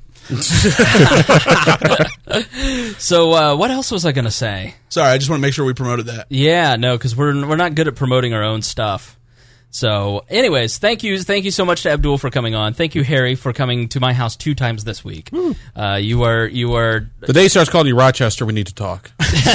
So what else was I going to say? Sorry, I just want to make sure we promoted that. Yeah, no, because we're not good at promoting our own stuff. So, anyways, thank you so much to Abdul for coming on. Thank you, Harry, for coming to my house 2 times this week. You are. The day starts calling you Rochester. We need to talk.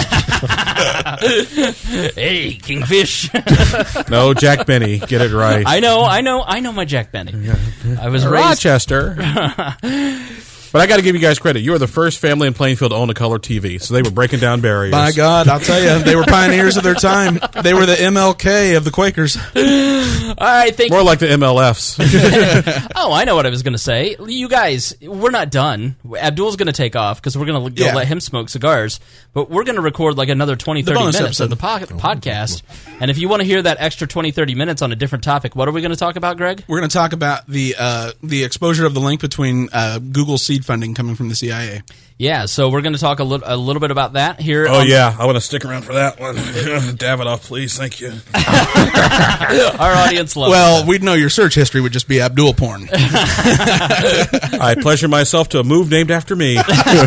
Hey, Kingfish. No, Jack Benny. Get it right. I know my Jack Benny. I was raised. Rochester. But I got to give you guys credit. You were the first family in Plainfield to own a color TV, so they were breaking down barriers. My God, I'll tell you, they were pioneers of their time. They were the MLK of the Quakers. All right, thank More like the MLFs. Oh, I know what I was going to say. You guys, we're not done. Abdul's going to take off because we're going to let him smoke cigars. But we're going to record like another 20, 30 minutes of the podcast. And if you want to hear that extra 20, 30 minutes on a different topic, what are we going to talk about, Greg? We're going to talk about the exposure of the link between Google seed funding coming from the CIA. Yeah, so we're going to talk a little bit about that here. Oh, yeah. I want to stick around for that one. Davidoff, please. Thank you. Our audience loves Well, that. we'd know your search history would just be Abdul porn. I pleasure myself to a move named after me.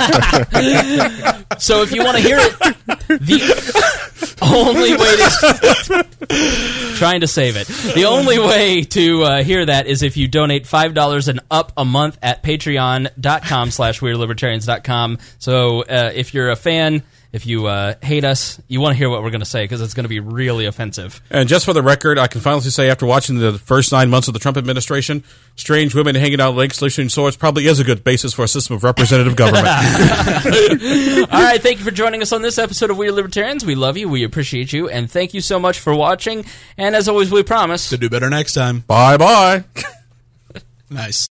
So if you want to hear it, the only way to... trying to save it. The only way to hear that is if you donate $5 and up a month at patreon.com/weirdlibertarians.com. So if you're a fan, if you hate us, you want to hear what we're going to say because it's going to be really offensive. And just for the record, I can finally say after watching the first 9 months of the Trump administration, strange women hanging out lakes, listening swords probably is a good basis for a system of representative government. All right, thank you for joining us on this episode of Weird Libertarians. We love you, we appreciate you, and thank you so much for watching. And as always, we promise To do better next time. Bye-bye. Nice.